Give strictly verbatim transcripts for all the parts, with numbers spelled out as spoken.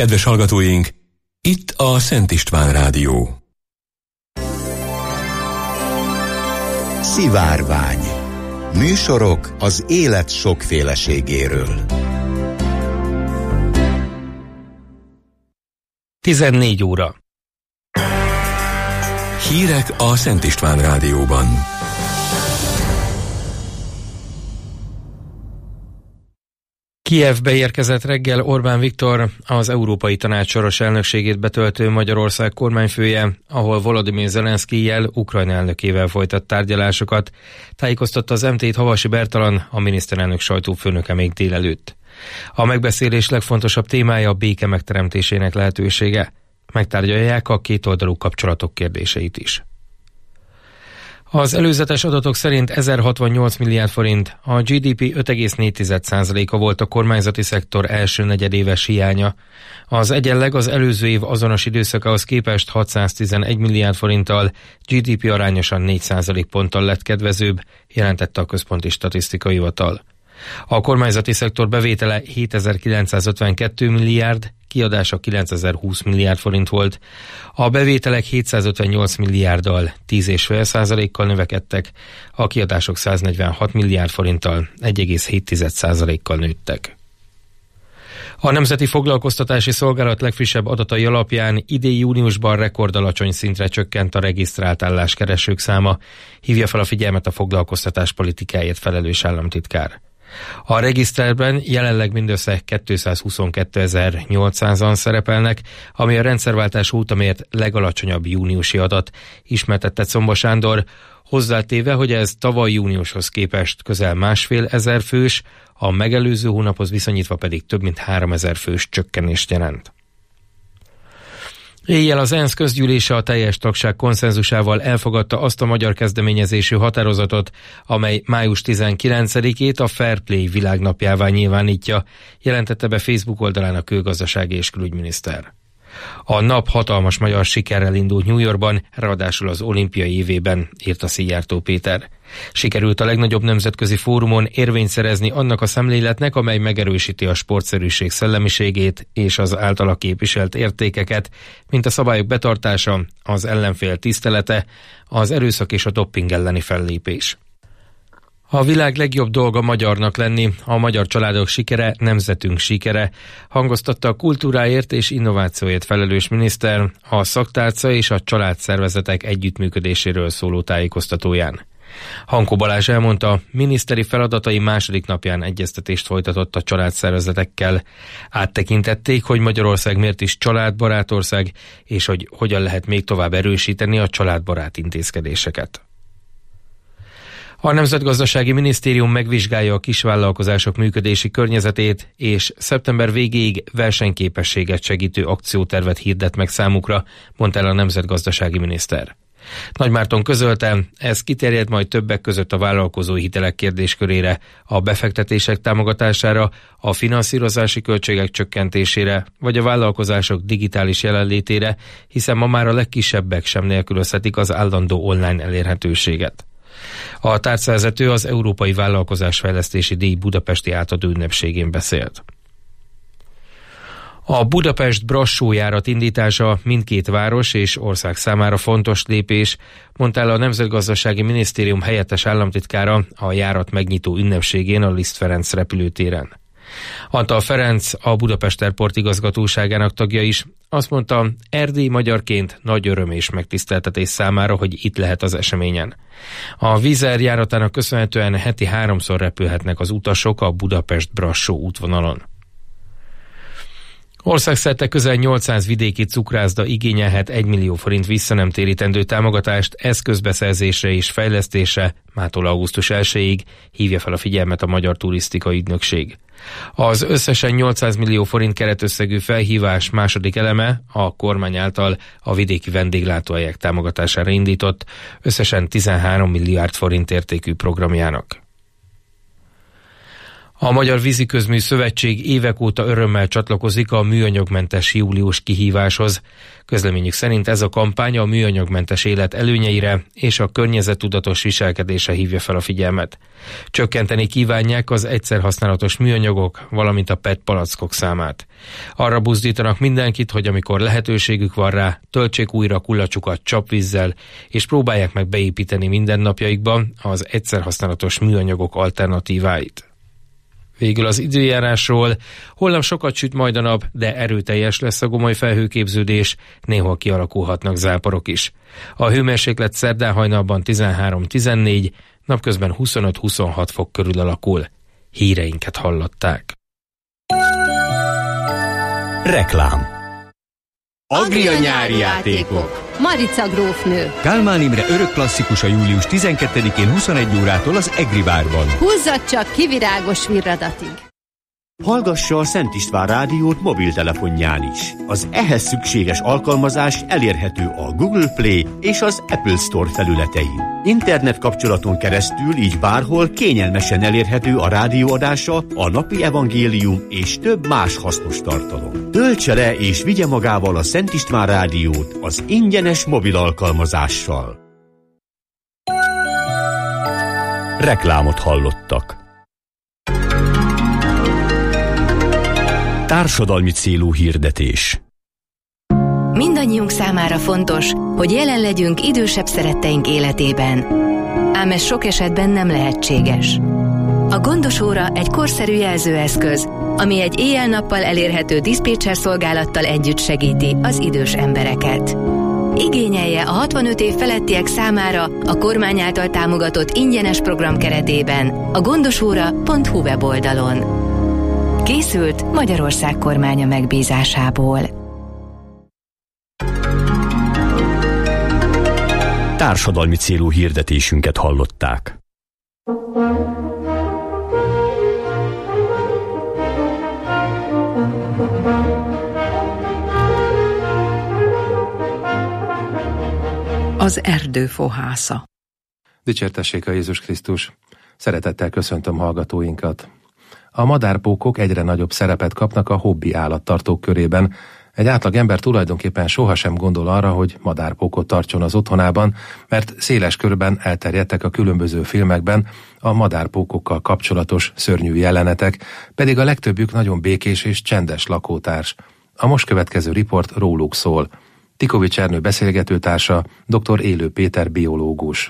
Kedves hallgatóink, itt a Szent István Rádió. Szivárvány. Műsorok az élet sokféleségéről. tizennégy óra. Hírek a Szent István Rádióban. Kijevbe érkezett reggel Orbán Viktor, az Európai Tanács soros elnökségét betöltő Magyarország kormányfője, ahol Volodymyr Zelenszkijjel, Ukrajna elnökével folytat tárgyalásokat, tájékoztatta az em té-t Havasi Bertalan, a miniszterelnök sajtófőnöke még délelőtt. A megbeszélés legfontosabb témája a béke megteremtésének lehetősége. Megtárgyalják a kétoldalú kapcsolatok kérdéseit is. Az előzetes adatok szerint ezerhatvannyolc milliárd forint, a gé dé pé öt egész négy százaléka volt a kormányzati szektor első negyedéves hiánya. Az egyenleg az előző év azonos időszakához képest hatszáztizenegy milliárd forinttal, gé dé pé arányosan négy százalékponttal lett kedvezőbb, jelentette a Központi Statisztikai Hivatal. A kormányzati szektor bevétele hétezer-kilencszázötvenkettő milliárd, kiadása kilencezer-húsz milliárd forint volt. A bevételek hétszázötvennyolc milliárddal, tíz egész öt százalékkal növekedtek, a kiadások száznegyvenhat milliárd forinttal, egy egész hét százalékkal nőttek. A Nemzeti Foglalkoztatási Szolgálat legfrissebb adatai alapján idén júniusban rekordalacsony szintre csökkent a regisztrált álláskeresők száma, hívja fel a figyelmet a foglalkoztatás politikáért felelős államtitkár. A regiszterben jelenleg mindössze kétszázhuszonkétezer-nyolcszázan szerepelnek, ami a rendszerváltás óta mért legalacsonyabb júniusi adat, ismertette Czomba Sándor, hozzátéve, hogy ez tavaly júniushoz képest közel másfél ezer fős, a megelőző hónaphoz viszonyítva pedig több mint háromezer fős csökkenést jelent. Éjjel az ENSZ közgyűlése a teljes tagság konszenzusával elfogadta azt a magyar kezdeményezésű határozatot, amely május tizenkilencedikét a Fair Play világnapjává nyilvánítja, jelentette be Facebook oldalán a külgazdasági és külügyminiszter. A nap hatalmas magyar sikerrel indult New Yorkban, ráadásul az olimpiai évében, írta Szijjártó Péter. Sikerült a legnagyobb nemzetközi fórumon érvényt szerezni annak a szemléletnek, amely megerősíti a sportszerűség szellemiségét és az általa képviselt értékeket, mint a szabályok betartása, az ellenfél tisztelete, az erőszak és a dopping elleni fellépés. A világ legjobb dolga magyarnak lenni, a magyar családok sikere, nemzetünk sikere, hangoztatta a kultúráért és innovációért felelős miniszter a szaktárca és a családszervezetek együttműködéséről szóló tájékoztatóján. Hankó Balázs elmondta, miniszteri feladatai második napján egyeztetést folytatott a családszervezetekkel. Áttekintették, hogy Magyarország miért is családbarát ország, és hogy hogyan lehet még tovább erősíteni a családbarát intézkedéseket. A Nemzetgazdasági Minisztérium megvizsgálja a kisvállalkozások működési környezetét, és szeptember végéig versenyképességet segítő akciótervet hirdet meg számukra, mondta el a nemzetgazdasági miniszter. Nagymárton közölte, ez kiterjed majd többek között a vállalkozói hitelek kérdéskörére, a befektetések támogatására, a finanszírozási költségek csökkentésére, vagy a vállalkozások digitális jelenlétére, hiszen ma már a legkisebbek sem nélkülözhetik az állandó online elérhetőséget. A tárcavezető az Európai Vállalkozásfejlesztési Díj budapesti átadó ünnepségén beszélt. A Budapest-Brassó járat indítása mindkét város és ország számára fontos lépés, mondta el a Nemzetgazdasági Minisztérium helyettes államtitkára a járat megnyitó ünnepségén a Liszt Ferenc repülőtéren. Antal Ferenc, a Budapest Airport igazgatóságának tagja is azt mondta, Erdély magyarként nagy öröm és megtiszteltetés számára, hogy itt lehet az eseményen. A Wizz Air járatának köszönhetően heti háromszor repülhetnek az utasok a Budapest-Brassó útvonalon. Országszerte közel nyolcszáz vidéki cukrászda igényelhet egy millió forint visszanemtérítendő támogatást eszközbeszerzésre és fejlesztésre mától augusztus elsejéig, hívja fel a figyelmet a Magyar Turisztikai Ügynökség. Az összesen nyolcszáz millió forint keretösszegű felhívás második eleme a kormány által a vidéki vendéglátóhelyek támogatására indított, összesen tizenhárom milliárd forint értékű programjának. A Magyar Víziközmű Szövetség évek óta örömmel csatlakozik a műanyagmentes július kihíváshoz. Közleményük szerint ez a kampány a műanyagmentes élet előnyeire és a környezettudatos viselkedésre hívja fel a figyelmet. Csökkenteni kívánják az egyszerhasználatos műanyagok, valamint a pé é té palackok számát. Arra buzdítanak mindenkit, hogy amikor lehetőségük van rá, töltsék újra kullacsukat csapvízzel, és próbálják meg beépíteni mindennapjaikba az egyszerhasználatos műanyagok alternatíváit. Végül az időjárásról. Holnap sokat süt majd a nap, de erőteljes lesz a gomoly felhőképződés, néhol kialakulhatnak záporok is. A hőmérséklet szerdán hajnalban tizenhárom-tizennégy, napközben huszonöt-huszonhat fok körül alakul. Híreinket hallották. Reklám. Agria nyári játékok. Marica grófnő. Kálmán Imre örök klasszikus a július tizenkettedikén huszonegy órától az Egri bárban. Húzzad csak kivirágos virradatig. Hallgassa a Szent István rádiót mobiltelefonján is. Az ehhez szükséges alkalmazás elérhető a Google Play és az Apple Store felületein. Internet kapcsolaton keresztül így bárhol kényelmesen elérhető a rádióadása, a napi evangélium és több más hasznos tartalom. Töltse le és vigye magával a Szent István rádiót az ingyenes mobil alkalmazással. Reklámot hallottak. Társadalmi célú hirdetés. Mindannyiunk számára fontos, hogy jelen legyünk idősebb szeretteink életében. Ám ez sok esetben nem lehetséges. A gondos óra egy korszerű jelzőeszköz, ami egy éjjel-nappal elérhető diszpécser szolgálattal együtt segíti az idős embereket. Igényelje a hatvanöt év felettiek számára a kormány által támogatott ingyenes program keretében a gondosóra pont hu weboldalon. Készült Magyarország kormánya megbízásából. Társadalmi célú hirdetésünket hallották. Az erdő fohásza. Dicsértessék a Jézus Krisztus! Szeretettel köszöntöm hallgatóinkat! A madárpókok egyre nagyobb szerepet kapnak a hobbi állattartók körében. Egy átlag ember tulajdonképpen sohasem gondol arra, hogy madárpókot tartson az otthonában, mert széles körben elterjedtek a különböző filmekben a madárpókokkal kapcsolatos szörnyű jelenetek, pedig a legtöbbjük nagyon békés és csendes lakótárs. A most következő riport róluk szól. Tikovics Ernő beszélgetőtársa, dr. Élő Péter biológus.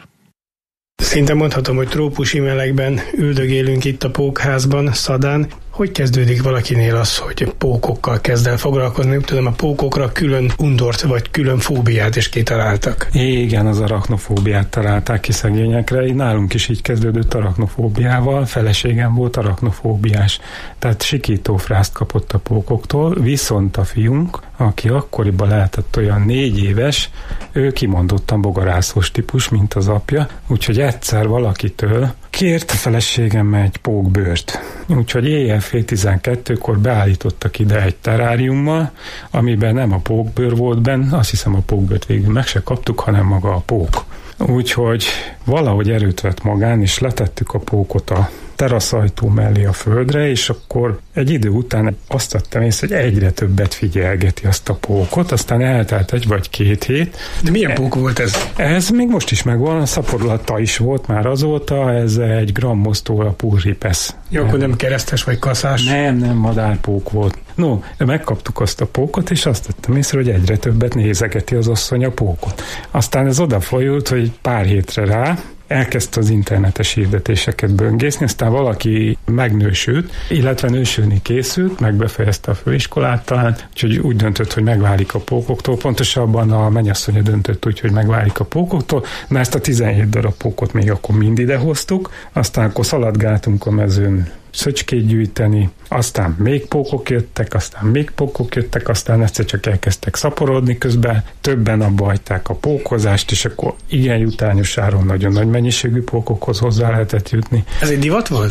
Szinte mondhatom, hogy trópusi melegben üldögélünk itt a pókházban, Szadán. Hogy kezdődik valakinél az, hogy pókokkal kezd el foglalkozni? Tudom, a pókokra külön undort vagy külön fóbiát is kitaláltak. Igen, az arachnofóbiát találták ki szegényekre. Nálunk is így kezdődött arachnofóbiával. Feleségem volt arachnofóbiás, tehát sikítófrászt kapott a pókoktól, viszont a fiunk, aki akkoriban lehetett olyan négy éves, ő kimondottan bogarászós típus, mint az apja, úgyhogy egyszer valakitől kért a feleségem egy pókbőrt. Úgyhogy éjjel fél tizenkettőkor beállítottak ide egy teráriummal, amiben nem a pókbőr volt benne, azt hiszem a pókbőrt végül meg se kaptuk, hanem maga a pók. Úgyhogy valahogy erőt vett magán, és letettük a pókot a teraszajtó mellé a földre, és akkor egy idő után azt tettem észre, hogy egyre többet figyelgeti azt a pókot, aztán eltelt egy vagy két hét. De milyen pók volt ez? Ez még most is megvan, szaporulata is volt már azóta, ez egy grammosztóla purripesz. Jó, akkor nem keresztes vagy kaszás? Nem, nem, madárpók volt. No, megkaptuk azt a pókot, és azt tettem észre, hogy egyre többet nézegeti az asszony a pókot. Aztán ez odafolyult, hogy pár hétre rá elkezdte az internetes hirdetéseket böngészni, aztán valaki megnősült, illetve nősülni készült, meg befejezte a főiskolát talán, úgyhogy úgy döntött, hogy megválik a pókoktól. Pontosabban a mennyasszonya döntött úgy, hogy megválik a pókoktól, mert ezt a tizenhét darab pókot még akkor mind ide hoztuk, aztán akkor szaladgáltunk a mezőn szöcskét gyűjteni, aztán még pókok jöttek, aztán még pókok jöttek, aztán egyszer csak elkezdtek szaporodni közben, többen abba hagyták a pókozást, és akkor igen jutányos áron nagyon nagy mennyiségű pókokhoz hozzá lehetett jutni. Ez egy divat volt?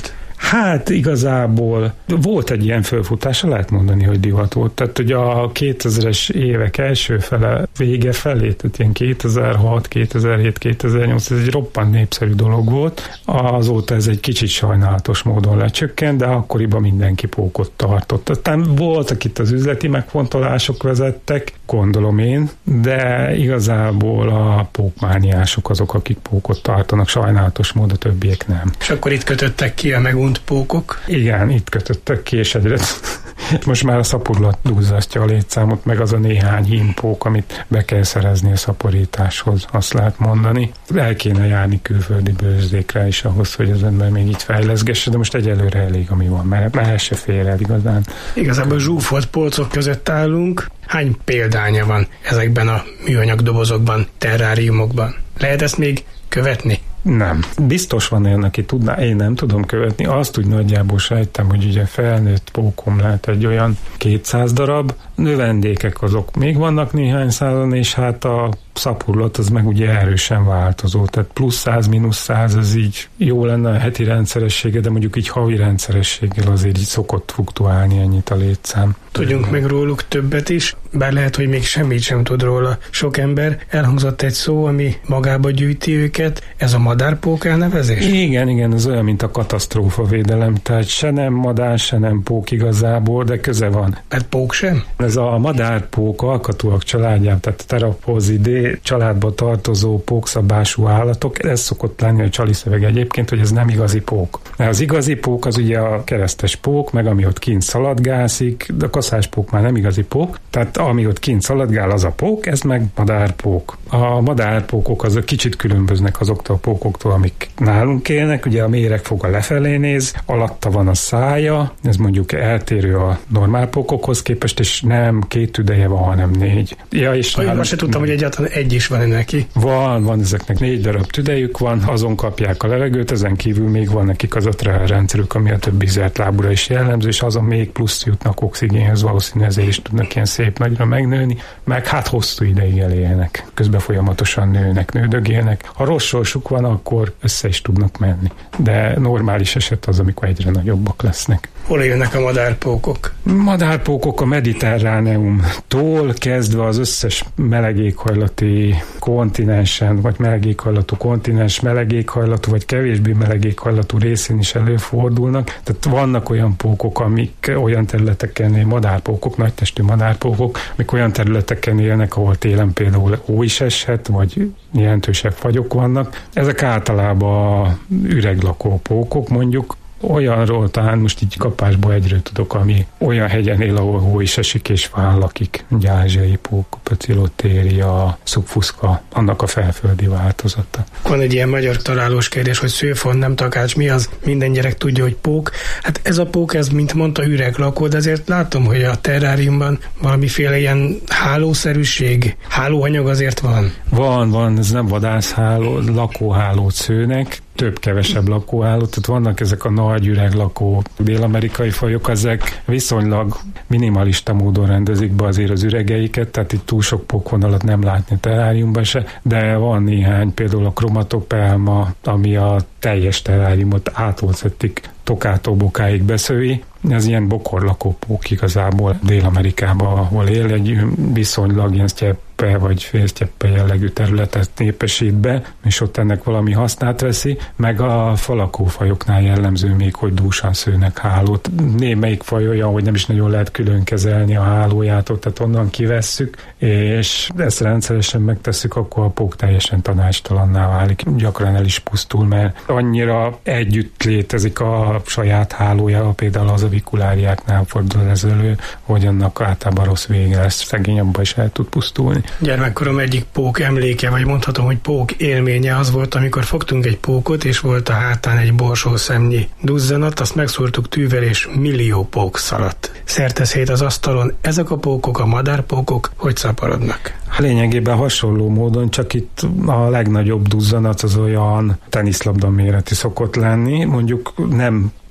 Hát igazából volt egy ilyen fölfutása, lehet mondani, hogy divat volt. Tehát ugye a kétezres évek első fele, vége felé, tehát ilyen kétezer-hat, kétezer-hét, kétezer-nyolc, ez egy roppant népszerű dolog volt. Azóta ez egy kicsit sajnálatos módon lecsökkent, de akkoriban mindenki pókot tartott. Aztán voltak itt az üzleti megfontolások vezettek, gondolom én, de igazából a pókmániások azok, akik pókot tartanak, sajnálatos módon, a többiek nem. És akkor itt kötöttek ki a megunt pókok? Igen, itt kötöttek ki, és egyre most már a szaporlat duzzasztja a létszámot, meg az a néhány hímpók, amit be kell szerezni a szaporításhoz, azt lehet mondani. El kéne járni külföldi bőrzékre is ahhoz, hogy az ember még így fejleszgesse, de most egyelőre elég, ami van, mert, mert el se fér el igazán. Igazából zsúfolt polcok között állunk. Hány példánya van ezekben a műanyag dobozokban, terráriumokban? Lehet ezt még követni? Nem. Biztos van olyan, aki tudná, én nem tudom követni. Azt úgy nagyjából sejtem, hogy ugye felnőtt pókom lehet egy olyan kétszáz darab, növendékek azok még vannak néhány százan, és hát a szapurlat az meg ugye erősen változó, tehát plusz száz, mínusz száz, ez így jó lenne a heti rendszeressége, de mondjuk így havi rendszerességgel azért így szokott fluktuálni ennyit a létszám. Tudjunk meg róluk többet is, bár lehet, hogy még semmit sem tud róla sok ember. Elhangzott egy szó, ami magába gyűjti őket, ez a madárpók elnevezés? Igen, igen, ez olyan, mint a katasztrófavédelem, tehát se nem madár, se nem pók igazából, de köze van. Mert pók sem? Ez a madárpók alkatúak családjában, tehát Theraphozidae családba tartozó pókszabású állatok, ez szokott lenni a csali szöveg egyébként, hogy ez nem igazi pók. Mert az igazi pók az ugye a keresztes pók, meg ami ott kint szaladgászik, de a kaszáspók már nem igazi pók, tehát ami ott kint szaladgál, az a pók, ez meg madárpók. A madárpókok azok kicsit különböznek azoktól a pókoktól, amik nálunk élnek, ugye a méregfoga lefelé néz, alatta van a szája, ez mondjuk eltérő a normál pókokhoz képest, és nem két tüdeje van, hanem négy. Ja, és nálunk... Most se tudtam, hogy egyáltalán egy is van neki. Van, van, ezeknek négy darab tüdejük van, azon kapják a levegőt, ezen kívül még van nekik az a rendszerük, ami a többi zertlábúra is jellemző, és azon még plusz jutnak oxigénhez, valószínűleg ezért is tudnak ilyen szép nagyra megnőni, meg hát hosszú ideig elélnek. Közben folyamatosan nőnek, nődögélnek. Ha rossz sorsuk van, akkor össze is tudnak menni. De normális eset az, amikor egyre nagyobbak lesznek. Hol jönnek a madárpókok? Madárpókok a Mediterráneumtól kezdve az összes melegéghajlati kontinensen, vagy melegéghajlatú kontinens, melegéghajlatú, vagy kevésbé melegéghajlatú részén is előfordulnak. Tehát vannak olyan pókok, amik olyan területeken, madárpókok, nagytestű madárpókok, amik olyan területeken élnek, ahol télen például hó is eshet, vagy jelentősebb fagyok vannak. Ezek általában üreglakó pókok, mondjuk. Olyanról talán most így kapásból egyről tudok, ami olyan hegyen él, ahol hó is esik és fán lakik. Ázsiai pók, Pöcilotéria, szubfuszka, annak a felföldi változata. Van egy ilyen magyar találós kérdés, hogy szőfont, nem takács, mi az? Minden gyerek tudja, hogy pók. Hát ez a pók, ez mint mondta üreglakó, de azért látom, hogy a terráriumban valamiféle ilyen hálószerűség, hálóanyag azért van. Van, van, ez nem vadászháló, lakóhálót szőnek, több-kevesebb lakóhálót, tehát vannak ezek a nagy üreglakó dél-amerikai fajok, ezek viszonylag minimalista módon rendezik be azért az üregeiket, tehát itt túl sok pókvonalat nem látni terráriumban se, de van néhány, például a Chromatopelma, ami a teljes terráriumot átolszettik tokától bokáig beszövi. Ez ilyen bokorlakó pók igazából Dél-Amerikában, ahol él, egy viszonylag ilyen sztyeppe vagy félsztyeppe jellegű területet népesít be, és ott ennek valami hasznát veszi, meg a falakófajoknál jellemző még, hogy dúsan szőnek hálót. Némelyik faj olyan, hogy nem is nagyon lehet külön kezelni a hálójától, tehát onnan kivesszük, és ezt rendszeresen megtesszük, akkor a pók teljesen tanácstalanná válik. Gyakran el is pusztul, mert annyira együtt létezik a saját hálójával, például az avikuláriáknál fordul ez elő, hogy annak általában rossz vége lesz, szegény abban is el tud pusztulni. Gyermekkorom egyik pók emléke, vagy mondhatom, hogy pók élménye az volt, amikor fogtunk egy pókot, és volt a hátán egy borsószemnyi duzzanat, azt megszúrtuk tűvel, és millió pók szaladt. Szerteszét az asztalon. Ezek a pókok, a madárpókok, hogy szaporodnak? Lényegében hasonló módon, csak itt a legnagyobb duzzanat az olyan teniszlabda méretű szokott lenni, mondjuk nem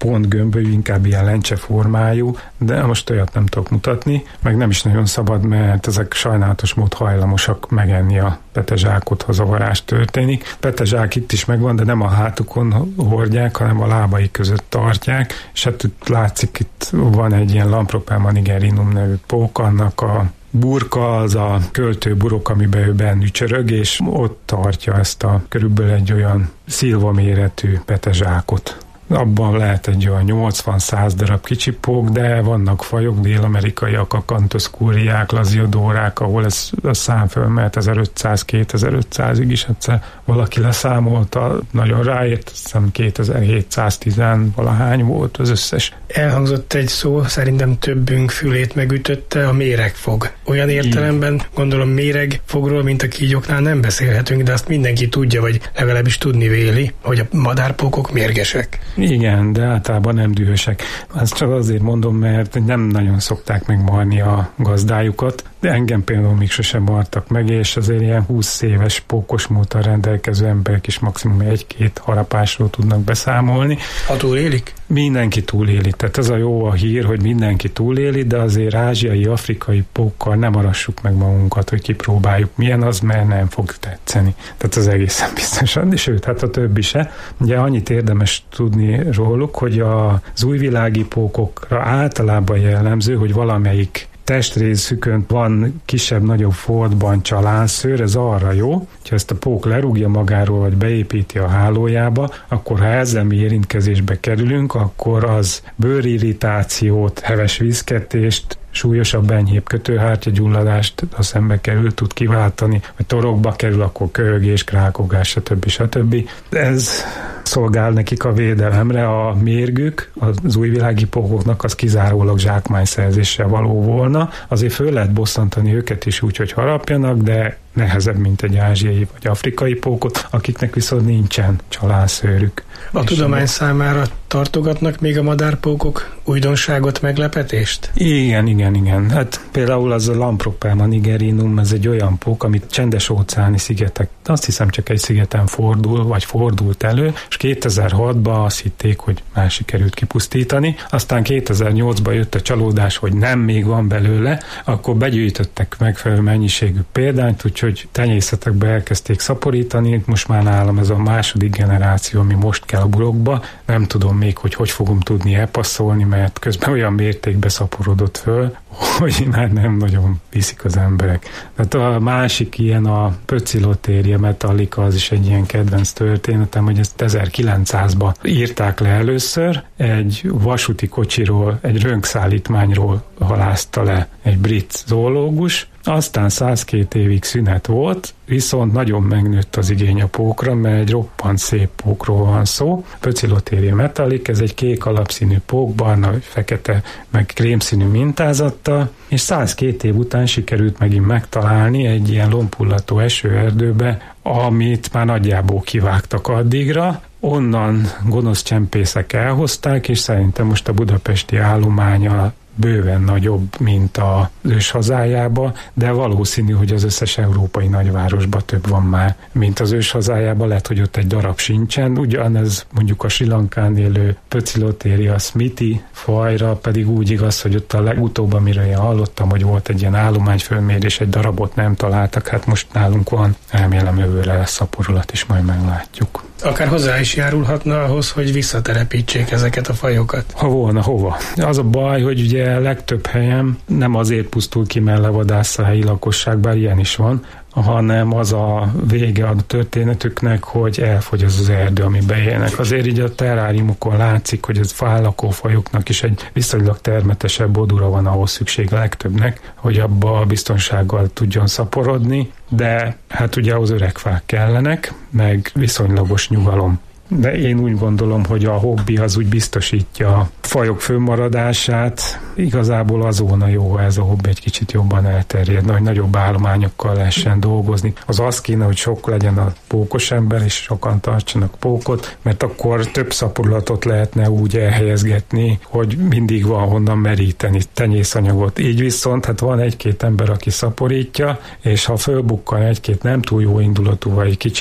pont gömbölyű, inkább ilyen lencse formájú, de most olyat nem tudok mutatni, meg nem is nagyon szabad, mert ezek sajnálatos mód hajlamosak megenni a petezsákot, ha zavarás történik. Petezsák itt is megvan, de nem a hátukon hordják, hanem a lábai között tartják, és hát itt látszik, itt van egy ilyen Lampropelma nigerinum nevű pók, annak a burka az a költőburok, amiben ő bennű csörög, és ott tartja ezt a körülbelül egy olyan szilva méretű petezsákot. Abban lehet egy olyan nyolcvan-száz darab kicsi pók, de vannak fajok, dél-amerikaiak, a kantoszkúriák, laziodórák, ahol ez a szám fölmehet ezerötszáz-kétezer-ötszázig is, egyszer valaki leszámolta, nagyon ráért, azt hiszem kétezer-hétszáztíz valahány volt az összes. Elhangzott egy szó, szerintem többünk fülét megütötte, a méregfog. Olyan értelemben, gondolom méregfogról, mint a kígyóknál nem beszélhetünk, de azt mindenki tudja, vagy legalábbis tudni véli, hogy a madárpókok mérgesek. Igen, de általában nem dühösek. Ezt csak azért mondom, mert nem nagyon szokták megmarni a gazdájukat, de engem például még sosem martak meg, és azért ilyen húsz éves pókos múlttal rendelkező emberek is maximum egy-két harapásról tudnak beszámolni. Ha túlélik? Mindenki túléli. Tehát ez a jó a hír, hogy mindenki túléli, de azért ázsiai, afrikai pókkal nem arassuk meg magunkat, hogy kipróbáljuk milyen az, mert nem fog tetszeni. Tehát az egészen biztosan, sőt, hát a többi se. Ugye annyit érdemes tudni róluk, hogy az újvilági pókokra általában jellemző, hogy valamelyik testrészükön van kisebb-nagyobb foltban csalánszőr, ez arra jó, hogyha ezt a pók lerúgja magáról, vagy beépíti a hálójába, akkor ha ezzel mi érintkezésbe kerülünk, akkor az bőrirritációt, heves vízketést, súlyosabb, enyhébb kötőhártyagyulladást, ha szembe kerül, tud kiváltani, vagy torokba kerül, akkor köhögés, krákogás, stb. stb. Ez szolgál nekik a védelemre, a mérgük, az újvilági pókoknak az kizárólag zsákmányszerzéssel való volna. Azért föl lehet bosszantani őket is úgy, hogy harapjanak, de nehezebb, mint egy ázsiai vagy afrikai pókot, akiknek viszont nincsen csalánszőrük. A tudomány számára tartogatnak még a madárpókok újdonságot, meglepetést? Igen, igen, igen. Hát például az a Lampropelma nigerinum, ez egy olyan pók, amit csendes óceáni szigetek, azt hiszem csak egy szigeten fordul, vagy fordult elő, és kétezer-hatban azt hitték, hogy már sikerült kipusztítani. Aztán kétezer-nyolcban jött a csalódás, hogy nem, még van belőle, akkor begyűjtöttek megfelelő mennyiségű példányt, úgyhogy tenyészetekbe elkezdték szaporítani, most már nálam ez a második generáció, ami most kell a burokba. Nem tudom még, hogy hogy fogom tudni elpasszolni, mert közben olyan mértékben szaporodott föl, hogy már nem nagyon viszik az emberek. Tehát a másik ilyen a Pöcilotéria metallica, az is egy ilyen kedvenc történetem, hogy ezt ezerkilencszázban írták le először, egy vasúti kocsiról, egy röntgenszállítmányról halászta le egy brit zoológus, aztán százkét évig szünet volt, viszont nagyon megnőtt az igény a pókra, mert egy roppant szép pókról van szó. Pöcilotéria metallic, ez egy kék alapszínű pók, barna, fekete, meg krémszínű mintázattal, és százkét év után sikerült megint megtalálni egy ilyen lompullató esőerdőbe, amit már nagyjából kivágtak addigra. Onnan gonosz csempészek elhozták, és szerintem most a budapesti állománya bőven nagyobb, mint az ős hazájába, de valószínű, hogy az összes európai nagyvárosban több van már, mint az ős hazájában, lehet, hogy ott egy darab sincsen. Ugyanez mondjuk a Sri Lankán élő Pöcilotéria smithi fajra pedig úgy igaz, hogy ott a legutóbb, amiről én hallottam, hogy volt egy ilyen állományfölmérés, egy darabot nem találtak, hát most nálunk van, remélem jövőre lesz szaporulat, és majd meglátjuk. Akár hozzá is járulhatna ahhoz, hogy visszatelepítsék ezeket a fajokat. Ha volna hova. Az a baj, hogy ugye legtöbb helyen nem azért pusztul ki, mert levadász a helyi lakosság, bár ilyen is van, hanem az a vége a történetüknek, hogy elfogy az az erdő, amiben élnek. Azért így a terráriumokon látszik, hogy az fállakó fajoknak is egy viszonylag termetesebb odúra van ahhoz szükség a legtöbbnek, hogy abba a biztonsággal tudjon szaporodni, de hát ugye az öreg fák kellenek, meg viszonylagos nyugalom. De én úgy gondolom, hogy a hobbi az úgy biztosítja a fajok fönnmaradását. Igazából az volna jó, ha ez a hobbi egy kicsit jobban elterjedne, hogy nagyobb állományokkal lehessen dolgozni. Az az kéne, hogy sok legyen a pókos ember, és sokan tartsanak pókot, mert akkor több szaporulatot lehetne úgy elhelyezgetni, hogy mindig van honnan meríteni tenyészanyagot. Így viszont hát van egy-két ember, aki szaporítja, és ha fölbukkan egy-két nem túl jó indulatú, vagy kicsit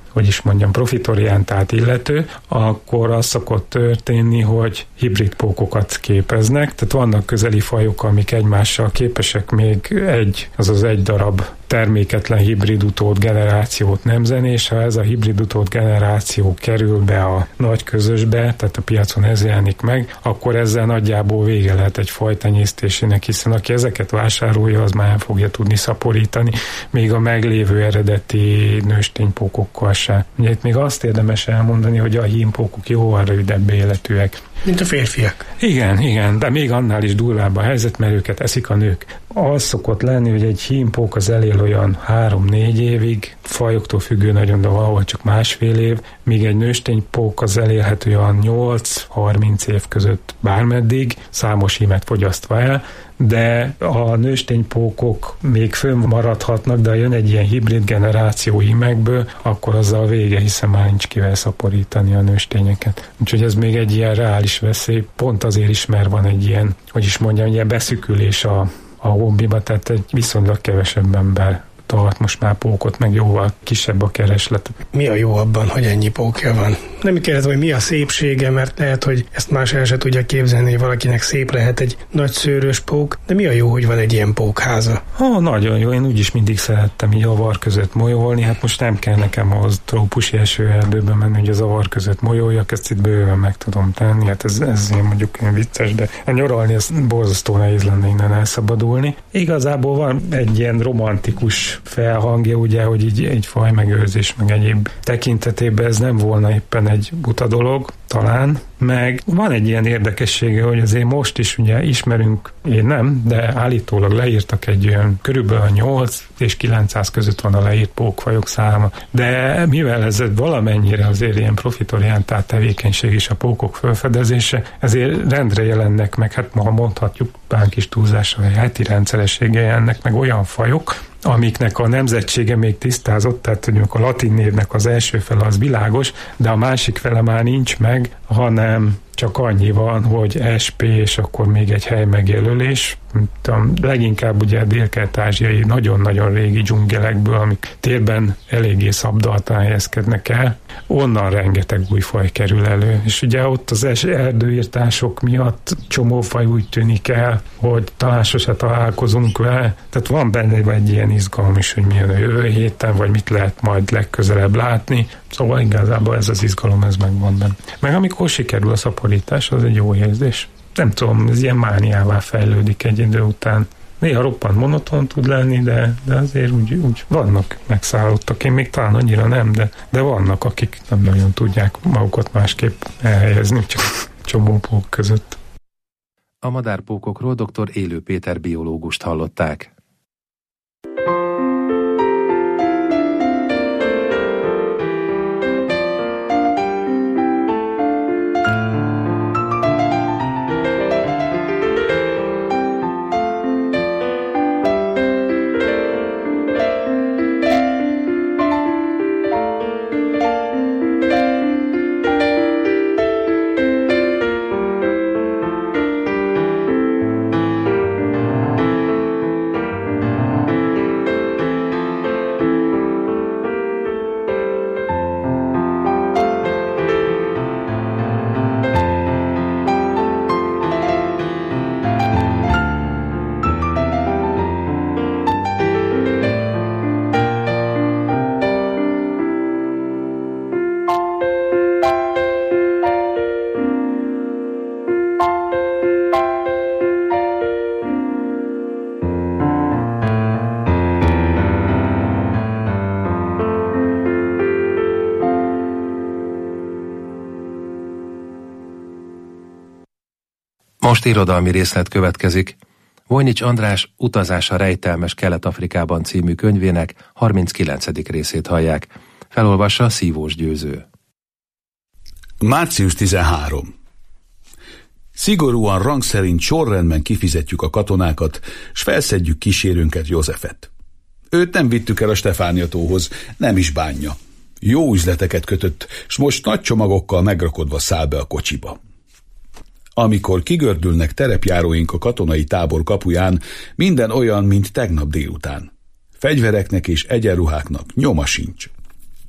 hogy is mondjam, profitorientált illető, akkor az szokott történni, hogy hibrid pókokat képeznek, tehát vannak közeli fajok, amik egymással képesek még egy, azaz egy darab terméketlen hibrid utód generációt nemzeni, és ha ez a hibrid utód generáció kerül be a nagy közösbe, tehát a piacon ez jelenik meg, akkor ezzel nagyjából vége lehet egy fajtenyésztésének, hiszen aki ezeket vásárolja, az már nem fogja tudni szaporítani, még a meglévő eredeti nősténypókokkal se. Ugye itt még azt érdemes elmondani, hogy a hímpókok jóval rövidebb életűek. Mint a férfiak. Igen, igen, de még annál is durvább a helyzet, mert őket eszik a nők. Az szokott lenni, hogy egy hímpók az elél olyan három-négy évig, fajoktól függő nagyon, de valahol csak másfél év, míg egy nősténypók az elélhet olyan nyolc-harminc év között bármeddig, számos hímet fogyasztva el, de a nősténypókok még fönnmaradhatnak, de ha jön egy ilyen hibrid generáció hímekből, akkor azzal vége, hiszen már nincs kivel szaporítani a nőstényeket. Úgyhogy ez még egy ilyen reális veszély, pont azért is, mert van egy ilyen, hogy is mondjam, ilyen beszűkülés a, a hobbiba, tehát egy viszonylag kevesebb ember tart most már pókot, meg jóval kisebb a kereslet. Mi a jó abban, hogy ennyi pókja van? Nem kérdezem, hogy mi a szépsége, mert lehet, hogy ezt más el se tudja képzelni, hogy valakinek szép lehet egy nagy szőrös pók, de mi a jó, hogy van egy ilyen pókháza? Ha, nagyon jó, én úgyis mindig szerettem így avar között molyolni, hát most nem kell nekem ahhoz trópusi esőerdőbe menni, hogy az avar között molyoljak, ezt itt bőven meg tudom tenni, hát ez, ez én mondjuk ilyen vicces, de nyaralni ez borzasztó nehéz lenne innen elszabadulni. Igazából van egy ilyen romantikus felhangja, ugye, hogy így egy fajmegőrzés, meg egyéb tekintetében ez nem volna éppen egy buta dolog, talán, meg van egy ilyen érdekessége, hogy azért most is ugye ismerünk, én nem, de állítólag leírtak egy olyan körülbelül nyolc és kilencszáz között van a leírt pókfajok száma, de mivel ez valamennyire azért ilyen profitorientált tevékenység is a pókok felfedezése, ezért rendre jelennek meg, hát ma mondhatjuk pár kis túlzással, hogy heti rendszerességgel jelennek meg olyan fajok, amiknek a nemzetsége még tisztázott, tehát hogy a latin névnek az első fele az világos, de a másik fele már nincs meg, hanem csak annyi van, hogy es pé és akkor még egy hely megjelölés. Leginkább ugye a dél-kelet-ázsiai nagyon-nagyon régi dzsungelekből, amik térben eléggé szabdaltan helyezkednek el, onnan rengeteg új faj kerül elő. És ugye ott az erdőírtások miatt csomó faj úgy tűnik el, hogy talán sose találkozunk vele. Tehát van benne egy ilyen izgalom is, hogy milyen a jövő héten, vagy mit lehet majd legközelebb látni. Szóval igazából ez az izgalom, ez megvan benne. Meg amikor sikerül a szaporítás, az egy jó érzés. Nem tudom, ez ilyen mániává fejlődik egy idő után. Néha roppant monoton tud lenni, de, de azért úgy, úgy vannak megszállottak. Én még talán annyira nem, de, de vannak, akik nem nagyon tudják magukat másképp elhelyezni, csak csomó pók között. A madárpókokról dr. Élő Péter biológust hallották. Most irodalmi részlet következik. Vojnics András Utazás a rejtelmes Kelet-Afrikában című könyvének harminckilencedik részét hallják. Felolvassa Szívós Győző. március tizenharmadika. Szigorúan rang szerint sorrendben kifizetjük a katonákat, s felszedjük kísérőnket, Józsefet. Őt nem vittük el a Stefánia-tóhoz, nem is bánja. Jó üzleteket kötött, s most nagy csomagokkal megrakodva száll be a kocsiba. Amikor kigördülnek terepjáróink a katonai tábor kapuján, minden olyan, mint tegnap délután. Fegyvereknek és egyenruháknak nyoma sincs.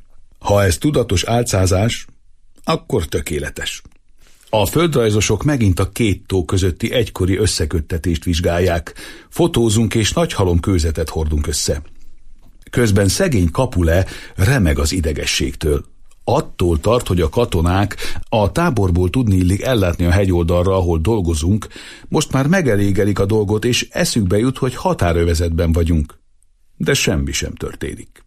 Ha ez tudatos álcázás, akkor tökéletes. A földrajzosok megint a két tó közötti egykori összeköttetést vizsgálják. Fotózunk és nagy halomkőzetet hordunk össze. Közben szegény Kapule remeg az idegességtől. Attól tart, hogy a katonák a táborból tudniillik ellátni a hegyoldalra, ahol dolgozunk, most már megelégelik a dolgot, és eszükbe jut, hogy határövezetben vagyunk. De semmi sem történik.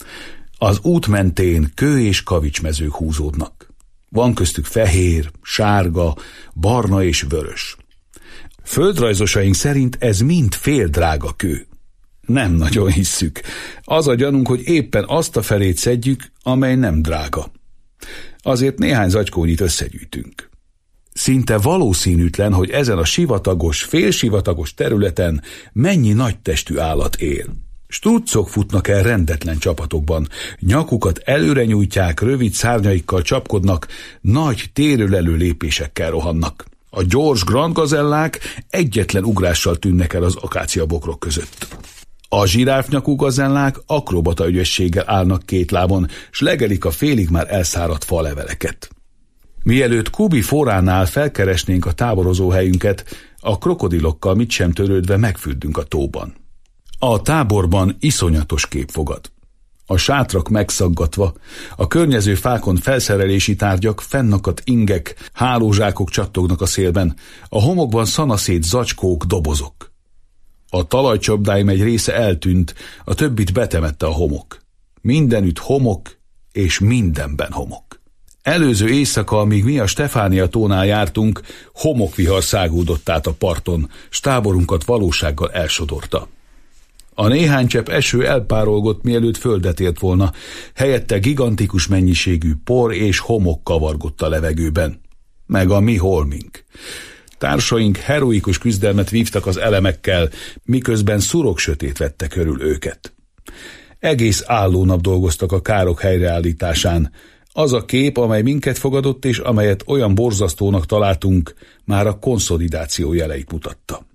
Az út mentén kő és kavicsmezők húzódnak. Van köztük fehér, sárga, barna és vörös. Földrajzosaink szerint ez mind fél drága kő. Nem nagyon hisszük. Az a gyanunk, hogy éppen azt a felét szedjük, amely nem drága. Azért néhány zacskónyit összegyűjtünk. Szinte valószínűtlen, hogy ezen a sivatagos, félsivatagos területen mennyi nagytestű állat él. Struccok futnak el rendetlen csapatokban, nyakukat előre nyújtják, rövid szárnyaikkal csapkodnak, nagy térőlelő lépésekkel rohannak. A gyors grandgazellák egyetlen ugrással tűnnek el az akáciabokrok között. A zsiráfnyakú gazellák akrobata ügyességgel állnak két lábon, s legelik a félig már elszáradt faleveleket. Mielőtt Kubi forránál felkeresnénk a táborozó helyünket, a krokodilokkal mit sem törődve megfürdünk a tóban. A táborban iszonyatos kép fogad. A sátrak megszaggatva, a környező fákon felszerelési tárgyak, fennakadt ingek, hálózsákok csattognak a szélben, a homokban szanaszét zacskók, dobozok. A talajcsapdáim egy része eltűnt, a többit betemette a homok. Mindenütt homok, és mindenben homok. Előző éjszaka, amíg mi a Stefánia tónál jártunk, homokvihar szágúdott át a parton, s táborunkat valósággal elsodorta. A néhány csepp eső elpárolgott, mielőtt földet ért volna, helyette gigantikus mennyiségű por és homok kavargott a levegőben. Meg a mi holmink. Társaink heroikus küzdelmet vívtak az elemekkel, miközben szurok sötét vette körül őket. Egész állónap dolgoztak a károk helyreállításán. Az a kép, amely minket fogadott, és amelyet olyan borzasztónak találtunk, már a konszolidáció jeleit mutatta.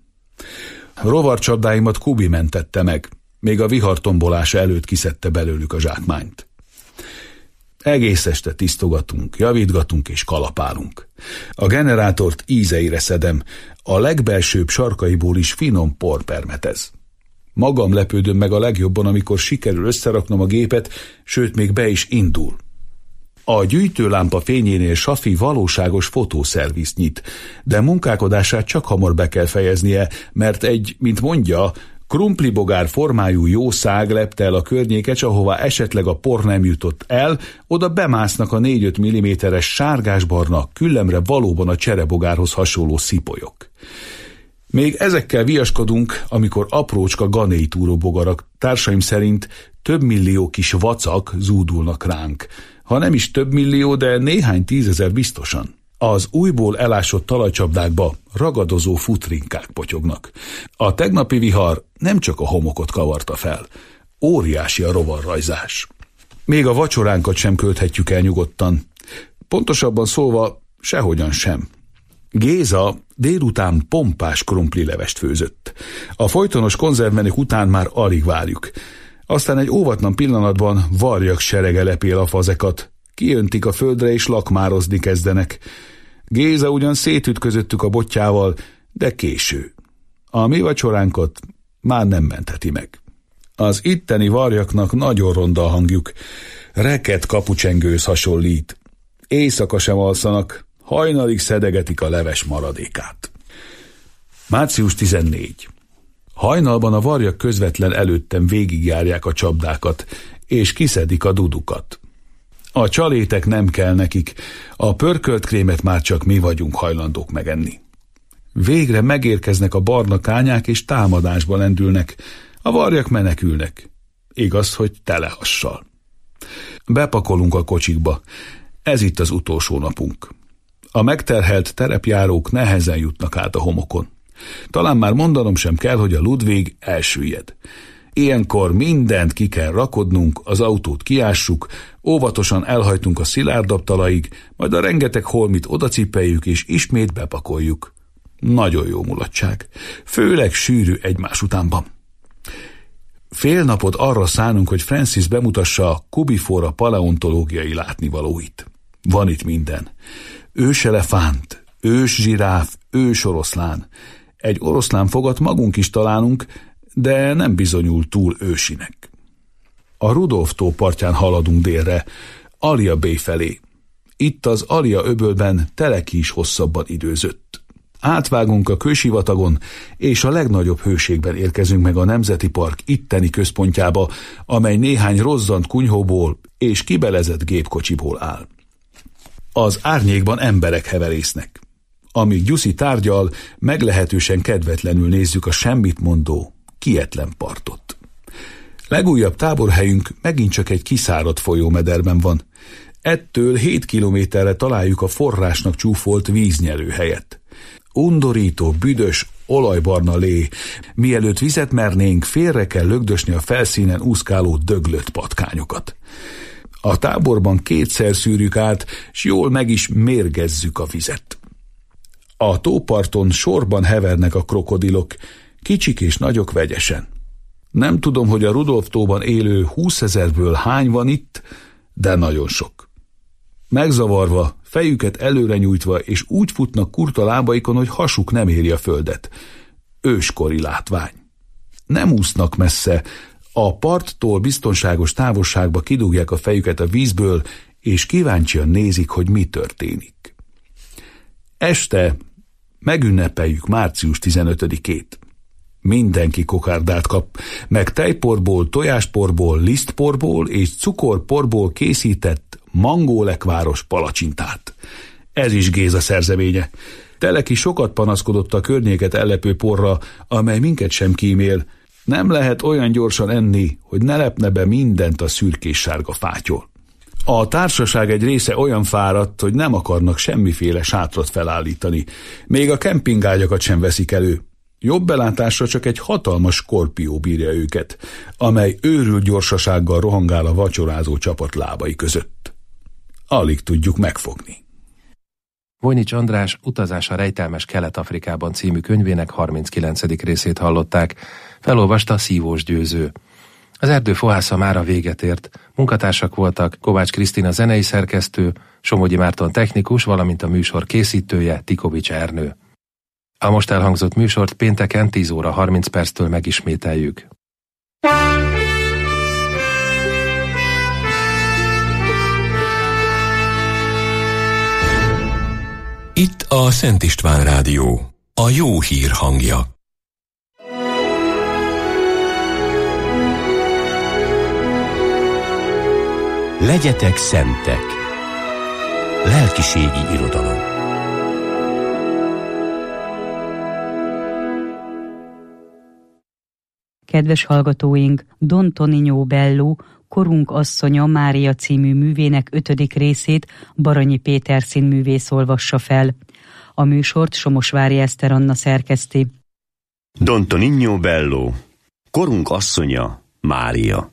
Rovarcsapdáimat Kubi mentette meg, még a vihar tombolása előtt kiszedte belőlük a zsákmányt. Egész este tisztogatunk, javítgatunk és kalapálunk. A generátort ízeire szedem, a legbelsőbb sarkaiból is finom por permetez. Magam lepődöm meg a legjobban, amikor sikerül összeraknom a gépet, sőt még be is indul. A gyűjtőlámpa fényénél Safi valóságos fotószervizt nyit, de munkálkodását csak hamar be kell fejeznie, mert egy, mint mondja, krumplibogár formájú jószág lepte el a környéket, ahová esetleg a por nem jutott el, oda bemásznak a négy-öt milliméteres sárgásbarna, küllemre valóban a cserebogárhoz hasonló szipolyok. Még ezekkel viaskodunk, amikor aprócska ganéitúró bogarak, társaim szerint több millió kis vacak zúdulnak ránk. Ha nem is több millió, de néhány tízezer biztosan. Az újból elásott talajcsapdákba ragadozó futrinkák potyognak. A tegnapi vihar nem csak a homokot kavarta fel, óriási a rovarrajzás. Még a vacsoránkat sem költhetjük el nyugodtan. Pontosabban szólva, sehogyan sem. Géza délután pompás krumplilevest főzött. A folytonos konzervmenük után már alig várjuk. Aztán egy óvatlan pillanatban varjak serege lepél a fazekat. Kijöntik a földre és lakmározni kezdenek. Géza ugyan szétüt közöttük a botjával, de késő. A mi vacsoránkat már nem mentheti meg. Az itteni varjaknak nagyon ronda a hangjuk. Reket kapucsengőhöz hasonlít. Éjszaka sem alszanak, hajnalig szedegetik a leves maradékát. március tizennégy. Hajnalban a varjak közvetlen előttem végigjárják a csapdákat, és kiszedik a dudukat. A csalétek nem kell nekik, a pörkölt krémet már csak mi vagyunk hajlandók megenni. Végre megérkeznek a barna kányák, és támadásba lendülnek. A varjak menekülnek. Igaz, hogy telehassal. Bepakolunk a kocsikba. Ez itt az utolsó napunk. A megterhelt terepjárók nehezen jutnak át a homokon. Talán már mondanom sem kell, hogy a Ludwig elsüllyed. Ilyenkor mindent ki kell rakodnunk, az autót kiássuk, óvatosan elhajtunk a szilárdabb talajig, majd a rengeteg holmit odacipeljük és ismét bepakoljuk. Nagyon jó mulatság, főleg sűrű egymás utánban. Fél napot arra szánunk, hogy Francis bemutassa a Kubifora paleontológiai látnivalóit. Van itt minden. Ős elefánt, ős zsiráf, ős oroszlán. Egy oroszlán fogat magunk is találunk, de nem bizonyul túl ősinek. A Rudolf-tó partján haladunk délre, Alia Bay felé. Itt az Alia öbölben Teleki is hosszabban időzött. Átvágunk a kősivatagon, és a legnagyobb hőségben érkezünk meg a Nemzeti Park itteni központjába, amely néhány rozzant kunyhóból és kibelezett gépkocsiból áll. Az árnyékban emberek heverésznek. Amíg Gyuszi tárgyal, meglehetősen kedvetlenül nézzük a semmit mondó, kietlen partot. Legújabb táborhelyünk megint csak egy kiszáradt folyómederben van. Ettől hét kilométerre találjuk a forrásnak csúfolt víznyelő helyet. Undorító, büdös, olajbarna lé. Mielőtt vizet mernénk, félre kell lögdösni a felszínen úszkáló döglött patkányokat. A táborban kétszer szűrjük át, s jól meg is mérgezzük a vizet. A tóparton sorban hevernek a krokodilok, kicsik és nagyok vegyesen. Nem tudom, hogy a Rudolf-tóban élő húszezerből hány van itt, de nagyon sok. Megzavarva, fejüket előre nyújtva, és úgy futnak kurta lábaikon, hogy hasuk nem éri a földet. Őskori látvány. Nem úsznak messze, a parttól biztonságos távolságba kidugják a fejüket a vízből, és kíváncsian nézik, hogy mi történik. Este megünnepeljük március tizenötödikét. Mindenki kokárdát kap, meg tejporból, tojásporból, lisztporból és cukorporból készített mangólekváros palacsintát. Ez is Géza szerzeménye. Teleki sokat panaszkodott a környéket ellepő porra, amely minket sem kímél. Nem lehet olyan gyorsan enni, hogy ne lepne be mindent a szürkés-sárga fátyol. A társaság egy része olyan fáradt, hogy nem akarnak semmiféle sátrat felállítani. Még a kempingágyakat sem veszik elő. Jobb belátásra csak egy hatalmas skorpió bírja őket, amely őrült gyorsasággal rohangál a vacsorázó csapat lábai között. Alig tudjuk megfogni. Vojnics András Utazás a rejtelmes Kelet-Afrikában című könyvének harminckilencedik részét hallották, felolvasta Szívós Győző. Az erdő fohásza mára véget ért, munkatársak voltak Kovács Krisztina zenei szerkesztő, Somogyi Márton technikus, valamint a műsor készítője Tikovics Ernő. A most elhangzott műsort pénteken tíz óra harminc perctől megismételjük. Itt a Szent István Rádió, a jó hír hangja. Legyetek szentek. Lelkiségi irodalom. Kedves hallgatóink, Don Tonino Bello, Korunk asszonya Mária című művének ötödik részét Baranyi Péter színművész olvassa fel. A műsort Somosvári Eszter Anna szerkeszti. Don Tonino Bello, Korunk asszonya Mária.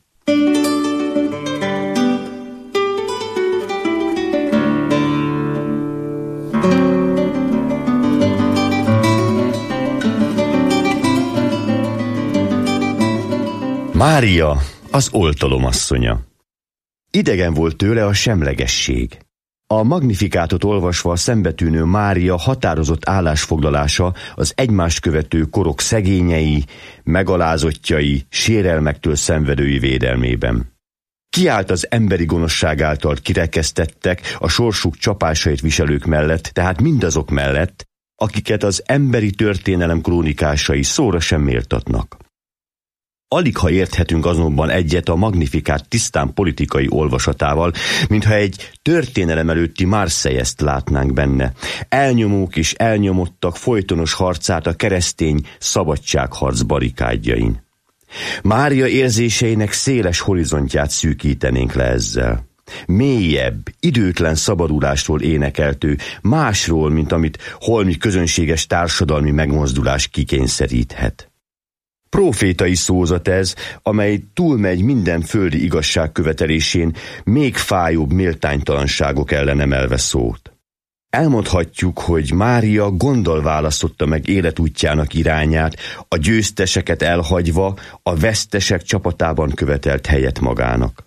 Mária, az oltalomasszonya. Idegen volt tőle a semlegesség. A Magnifikátot olvasva szembetűnő Mária határozott állásfoglalása az egymást követő korok szegényei, megalázottjai, sérelmektől szenvedői védelmében. Kiállt az emberi gonoszság által kirekesztettek, a sorsuk csapásait viselők mellett, tehát mindazok mellett, akiket az emberi történelem krónikásai szóra sem méltatnak. Alig ha érthetünk azonban egyet a Magnifikát tisztán politikai olvasatával, mintha egy történelem előtti Marseille-t látnánk benne. Elnyomók és elnyomottak folytonos harcát a keresztény szabadságharc barikádjain. Mária érzéseinek széles horizontját szűkítenénk le ezzel. Mélyebb, időtlen szabadulástól énekeltő, másról, mint amit holmi közönséges társadalmi megmozdulás kikényszeríthet. Profétai szózat ez, amely túlmegy minden földi igazság követelésén, még fájóbb méltánytalanságok ellen emelve szót. Elmondhatjuk, hogy Mária gonddal választotta meg életútjának irányát, a győzteseket elhagyva a vesztesek csapatában követelt helyet magának.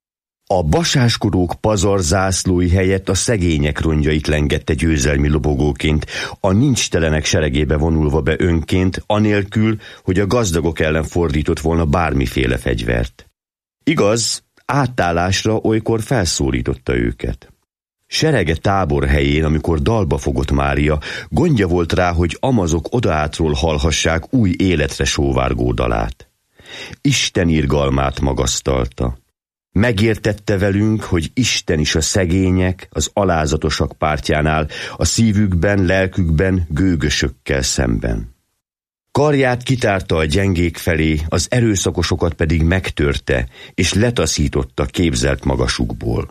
A basáskodók pazarzászlói helyett a szegények rongyait lengette győzelmi lobogóként, a nincstelenek seregébe vonulva be önként, anélkül, hogy a gazdagok ellen fordított volna bármiféle fegyvert. Igaz, átállásra olykor felszólította őket. Serege táborhelyén, amikor dalba fogott Mária, gondja volt rá, hogy amazok odaátról hallhassák új életre sóvárgó dalát. Isten irgalmát magasztalta. Megértette velünk, hogy Isten is a szegények, az alázatosak pártjánál, a szívükben, lelkükben, gőgösökkel szemben. Karját kitárta a gyengék felé, az erőszakosokat pedig megtörte, és letaszította képzelt magasukból.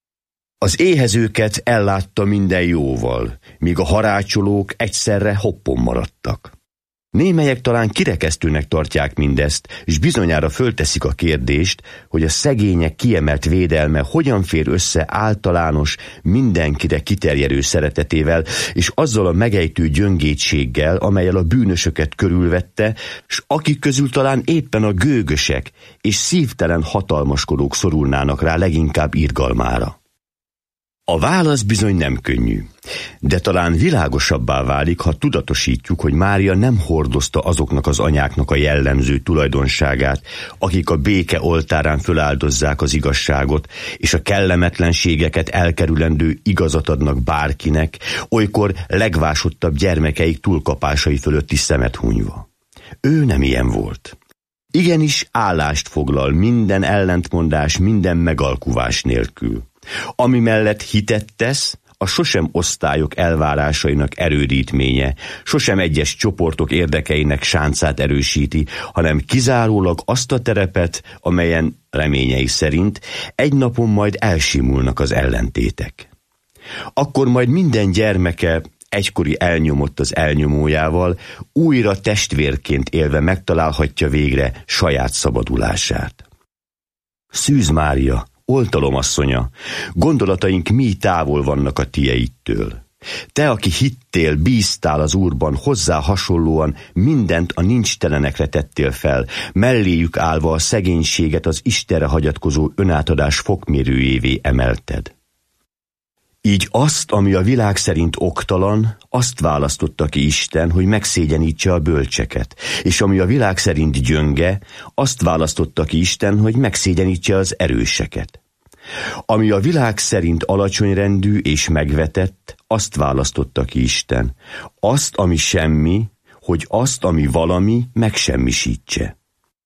Az éhezőket ellátta minden jóval, míg a harácsolók egyszerre hoppon maradtak. Némelyek talán kirekesztőnek tartják mindezt, és bizonyára fölteszik a kérdést, hogy a szegények kiemelt védelme hogyan fér össze általános, mindenkire kiterjedő szeretetével, és azzal a megejtő gyöngétséggel, amellyel a bűnösöket körülvette, s akik közül talán éppen a gőgösek és szívtelen hatalmaskodók szorulnának rá leginkább irgalmára. A válasz bizony nem könnyű, de talán világosabbá válik, ha tudatosítjuk, hogy Mária nem hordozta azoknak az anyáknak a jellemző tulajdonságát, akik a béke oltárán föláldozzák az igazságot, és a kellemetlenségeket elkerülendő igazat adnak bárkinek, olykor legvásottabb gyermekeik túlkapásai fölött is szemet hunyva. Ő nem ilyen volt. Igenis állást foglal minden ellentmondás, minden megalkuvás nélkül. Ami mellett hitet tesz, a sosem osztályok elvárásainak erődítménye, sosem egyes csoportok érdekeinek sáncát erősíti, hanem kizárólag azt a terepet, amelyen reményei szerint egy napon majd elsimulnak az ellentétek. Akkor majd minden gyermeke, egykori elnyomott az elnyomójával, újra testvérként élve megtalálhatja végre saját szabadulását. Szűz Mária, oltalomasszonya, gondolataink mi távol vannak a tieitől. Te, aki hittél, bíztál az Úrban, hozzá hasonlóan mindent a nincstelenekre tettél fel, melléjük állva a szegénységet az Istenre hagyatkozó önátadás fokmérőjévé emelted. Így azt, ami a világ szerint oktalan, azt választotta ki Isten, hogy megszégyenítse a bölcseket, és ami a világ szerint gyönge, azt választotta ki Isten, hogy megszégyenítse az erőseket. Ami a világ szerint alacsonyrendű és megvetett, azt választotta ki Isten, azt, ami semmi, hogy azt, ami valami, megsemmisítse.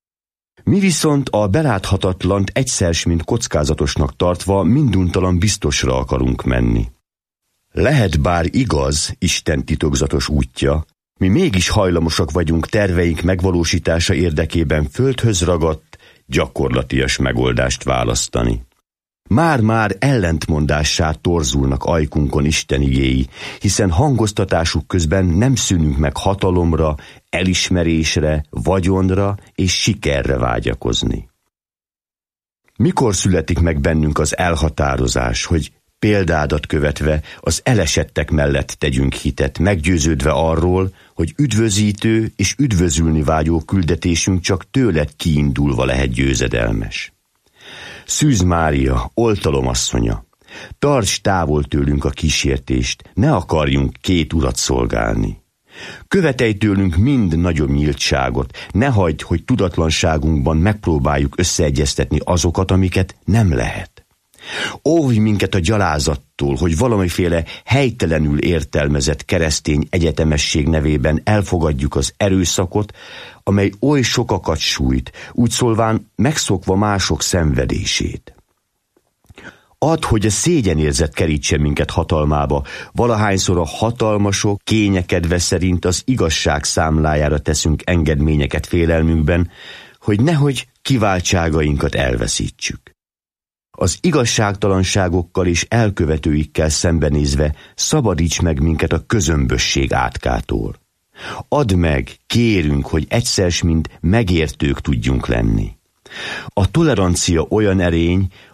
Mi viszont a beláthatatlant egyszer mint kockázatosnak tartva minduntalan biztosra akarunk menni. Lehet bár igaz Isten titokzatos útja, mi mégis hajlamosak vagyunk terveink megvalósítása érdekében földhöz ragadt, gyakorlatias megoldást választani. Már-már ellentmondássá torzulnak ajkunkon Isten igéi, hiszen hangoztatásuk közben nem szűnünk meg hatalomra, elismerésre, vagyonra és sikerre vágyakozni. Mikor születik meg bennünk az elhatározás, hogy példádat követve az elesettek mellett tegyünk hitet, meggyőződve arról, hogy üdvözítő és üdvözülni vágyó küldetésünk csak tőled kiindulva lehet győzedelmes. Szűz Mária, oltalomasszonya, tarts távol tőlünk a kísértést, ne akarjunk két urat szolgálni. Követelj tőlünk mind nagyobb nyíltságot, ne hagyd, hogy tudatlanságunkban megpróbáljuk összeegyeztetni azokat, amiket nem lehet. Óvj minket a gyalázattól, hogy valamiféle helytelenül értelmezett keresztény egyetemesség nevében elfogadjuk az erőszakot, amely oly sokakat sújt, úgy szólván megszokva mások szenvedését. Add, hogy a szégyenérzet kerítse minket hatalmába, valahányszor a hatalmasok kényekedve szerint az igazság számlájára teszünk engedményeket félelmünkben, hogy nehogy kiváltságainkat elveszítsük. Az igazságtalanságokkal és elkövetőikkel szembenézve szabadíts meg minket a közömbösség átkától. Add meg, kérünk, hogy egyszer mint megértők tudjunk lenni. A tolerancia olyan erény,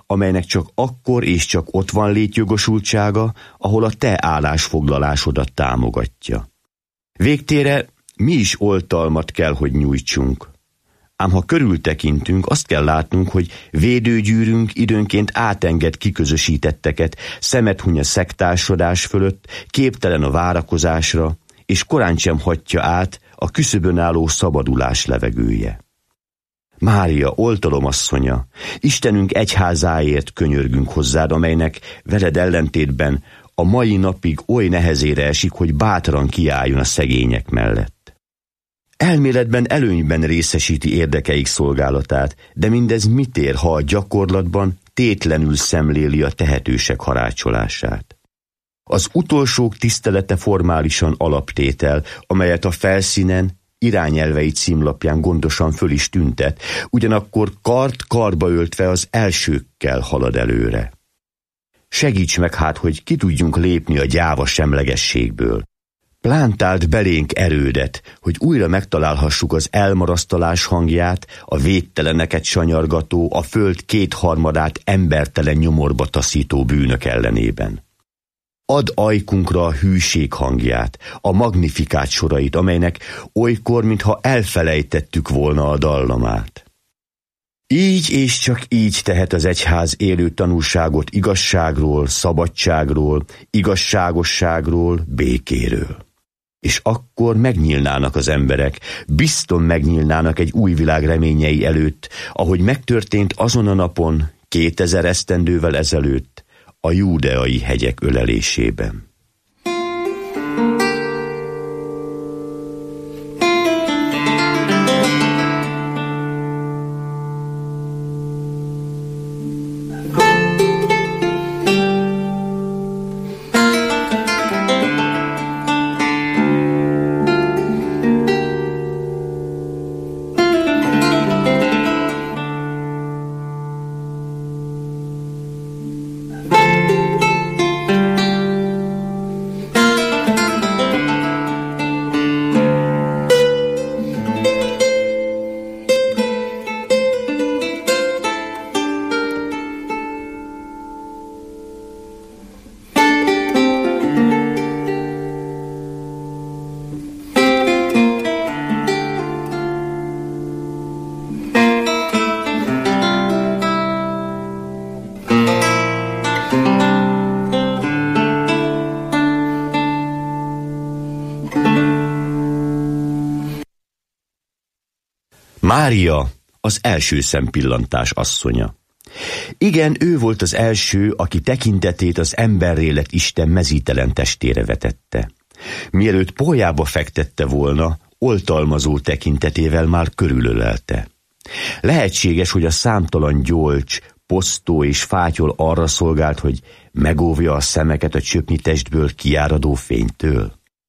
amelynek csak akkor és csak ott van létjogosultsága, ahol a te állásfoglalásodat támogatja. Végtére mi is oltalmat kell, hogy nyújtsunk. Ám ha körültekintünk, azt kell látnunk, hogy védőgyűrünk időnként átenged kiközösítetteket, szemet huny a szektársadás fölött, képtelen a várakozásra, és korán sem hagyja át a küszöbön álló szabadulás levegője. Mária, oltalomasszonya, Istenünk egyházáért könyörgünk hozzád, amelynek veled ellentétben a mai napig oly nehezére esik, hogy bátran kiálljon a szegények mellett. Elméletben előnyben részesíti érdekeik szolgálatát, de mindez mit ér, ha a gyakorlatban tétlenül szemléli a tehetősek harácsolását? Az utolsók tisztelete formálisan alaptétel, amelyet a felszínen, irányelvei címlapján gondosan föl is tüntet, ugyanakkor kart karba öltve az elsőkkel halad előre. Segíts meg hát, hogy ki tudjunk lépni a gyáva semlegességből. Plántáld belénk erődet, hogy újra megtalálhassuk az elmarasztalás hangját, a védteleneket sanyargató, a föld kétharmadát embertelen nyomorba taszító bűnök ellenében. Add ajkunkra a hűség hangját, a magnifikát sorait, amelynek olykor, mintha elfelejtettük volna a dallamát. Így és csak így tehet az egyház élő tanúságot igazságról, szabadságról, igazságosságról, békéről. És akkor megnyílnának az emberek, bizton megnyílnának egy új világ reményei előtt, ahogy megtörtént azon a napon, kétezer esztendővel ezelőtt, a júdeai hegyek ölelésében. Mária az első szempillantás asszonya. Igen, ő volt az első, aki tekintetét az emberré lett Isten mezítelen testére vetette. Mielőtt pohljába fektette volna, oltalmazó tekintetével már körülölelte. Lehetséges, hogy a számtalan gyolcs, posztó és fátyol arra szolgált, hogy megóvja a szemeket a csöpnyi testből kiáradó fénytől.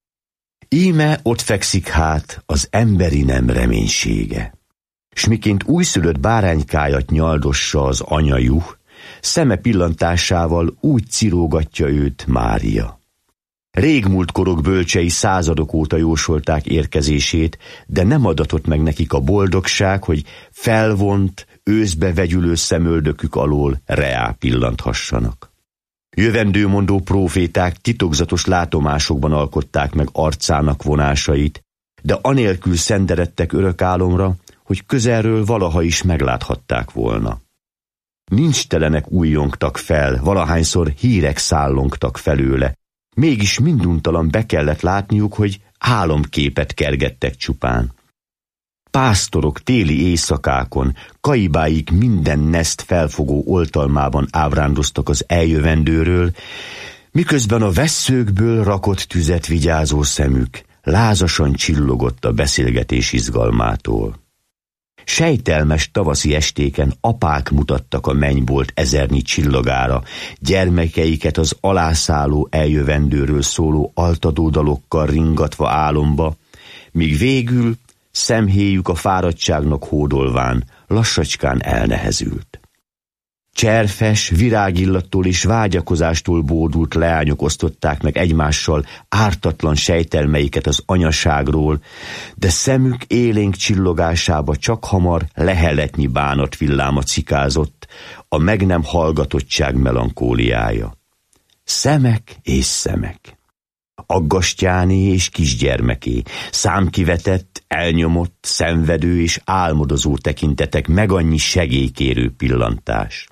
Íme ott fekszik hát az emberi nem reménysége. S miként újszülött báránykájat nyaldossa az anya juh, szeme pillantásával úgy cirógatja őt Mária. Régmúlt korok bölcsei századok óta jósolták érkezését, de nem adatott meg nekik a boldogság, hogy felvont, őszbe vegyülő szemöldökük alól reá pillanthassanak. Jövendőmondó próféták titokzatos látomásokban alkották meg arcának vonásait, de anélkül szenderedtek örök álomra, hogy közelről valaha is megláthatták volna. Nincs telenek újjongtak fel, valahányszor hírek szállongtak felőle, mégis minduntalan be kellett látniuk, hogy álomképet kergettek csupán. Pásztorok téli éjszakákon, kaibáik minden neszt felfogó oltalmában ábrándoztak az eljövendőről, miközben a vesszőkből rakott tüzet vigyázó szemük lázasan csillogott a beszélgetés izgalmától. Sejtelmes tavaszi estéken apák mutattak a mennybolt ezernyi csillagára, gyermekeiket az alászálló eljövendőről szóló altadódalokkal ringatva álomba, míg végül szemhéjük a fáradtságnak hódolván lassacskán elnehezült. Cserfes, virágillattól és vágyakozástól bódult leányok osztották meg egymással ártatlan sejtelmeiket az anyaságról, de szemük élénk csillogásába csak hamar leheletnyi bánatvilláma cikázott, a meg nem hallgatottság melankóliája. Szemek és szemek. Aggastyáné és kisgyermeké, számkivetett, elnyomott, szenvedő és álmodozó tekintetek, meg annyi segélykérő pillantás.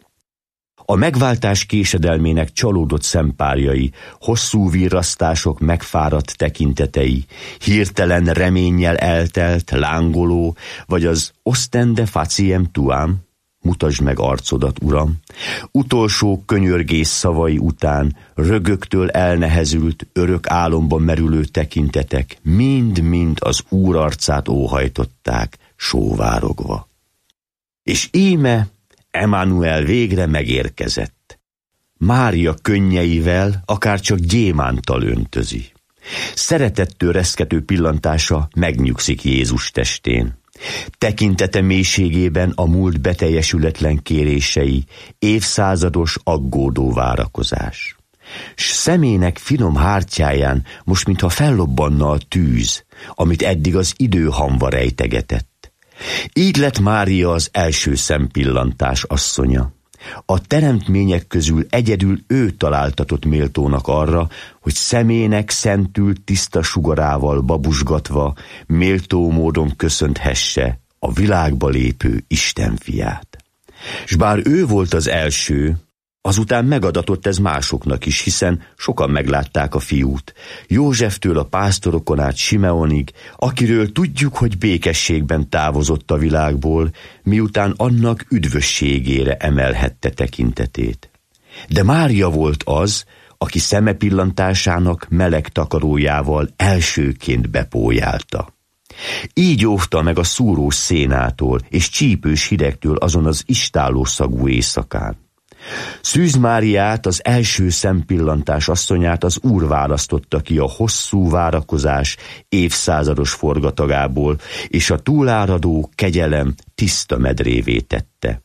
A megváltás késedelmének csalódott szempárjai, hosszú virrasztások megfáradt tekintetei, hirtelen reménnyel eltelt, lángoló, vagy az ostende faciem tuam, mutasd meg arcodat, uram, utolsó könyörgés szavai után rögöktől elnehezült, örök álomban merülő tekintetek mind-mind az Úr arcát óhajtották, sóvárogva. És íme Emmanuel végre megérkezett. Mária könnyeivel, akárcsak gyémántal öntözi. Szeretettől reszkető pillantása megnyugszik Jézus testén. Tekintete mélységében a múlt beteljesületlen kérései, évszázados aggódó várakozás. S szemének finom hártyáján most mintha fellobbanna a tűz, amit eddig az idő hamva rejtegetett. Így lett Mária az első szempillantás asszonya. A teremtmények közül egyedül ő találtatott méltónak arra, hogy szemének szentült tiszta sugarával babusgatva méltó módon köszönthesse a világba lépő Isten fiát. S bár ő volt az első, azután megadatott ez másoknak is, hiszen sokan meglátták a fiút. Józseftől a pásztorokon át Simeonig, akiről tudjuk, hogy békességben távozott a világból, miután annak üdvösségére emelhette tekintetét. De Mária volt az, aki szeme pillantásának meleg takarójával elsőként bepójálta. Így óvta meg a szúrós szénától és csípős hidegtől azon az istálló szagú éjszakán. Szűz Máriát, az első szempillantás asszonyát az Úr választotta ki a hosszú várakozás évszázados forgatagából, és a túláradó kegyelem tiszta medrévé tette.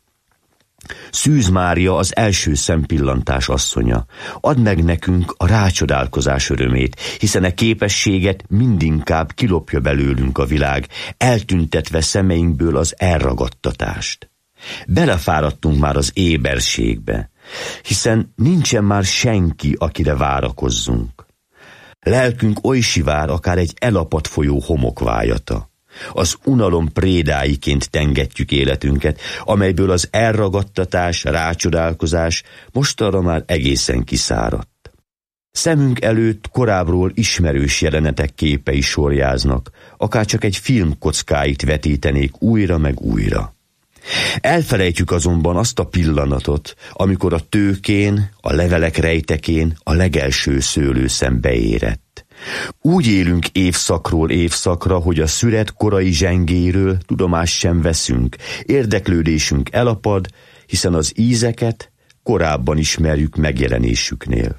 Szűz Mária az első szempillantás asszonya. Add meg nekünk a rácsodálkozás örömét, hiszen a képességet mindinkább kilopja belőlünk a világ, eltüntetve szemeinkből az elragadtatást. Belefáradtunk már az éberségbe, hiszen nincsen már senki, akire várakozzunk. Lelkünk oly sivár, akár egy elapadt folyó homokvájata. Az unalom prédáiként tengetjük életünket, amelyből az elragadtatás, rácsodálkozás mostanra már egészen kiszáradt. Szemünk előtt korábbról ismerős jelenetek képei sorjáznak, akár csak egy film kockáit vetítenék újra meg újra. Elfelejtjük azonban azt a pillanatot, amikor a tőkén, a levelek rejtekén a legelső szőlőszem beérett. Úgy élünk évszakról évszakra, hogy a szüret korai zsengéről tudomást sem veszünk, érdeklődésünk elapad, hiszen az ízeket korábban ismerjük megjelenésüknél.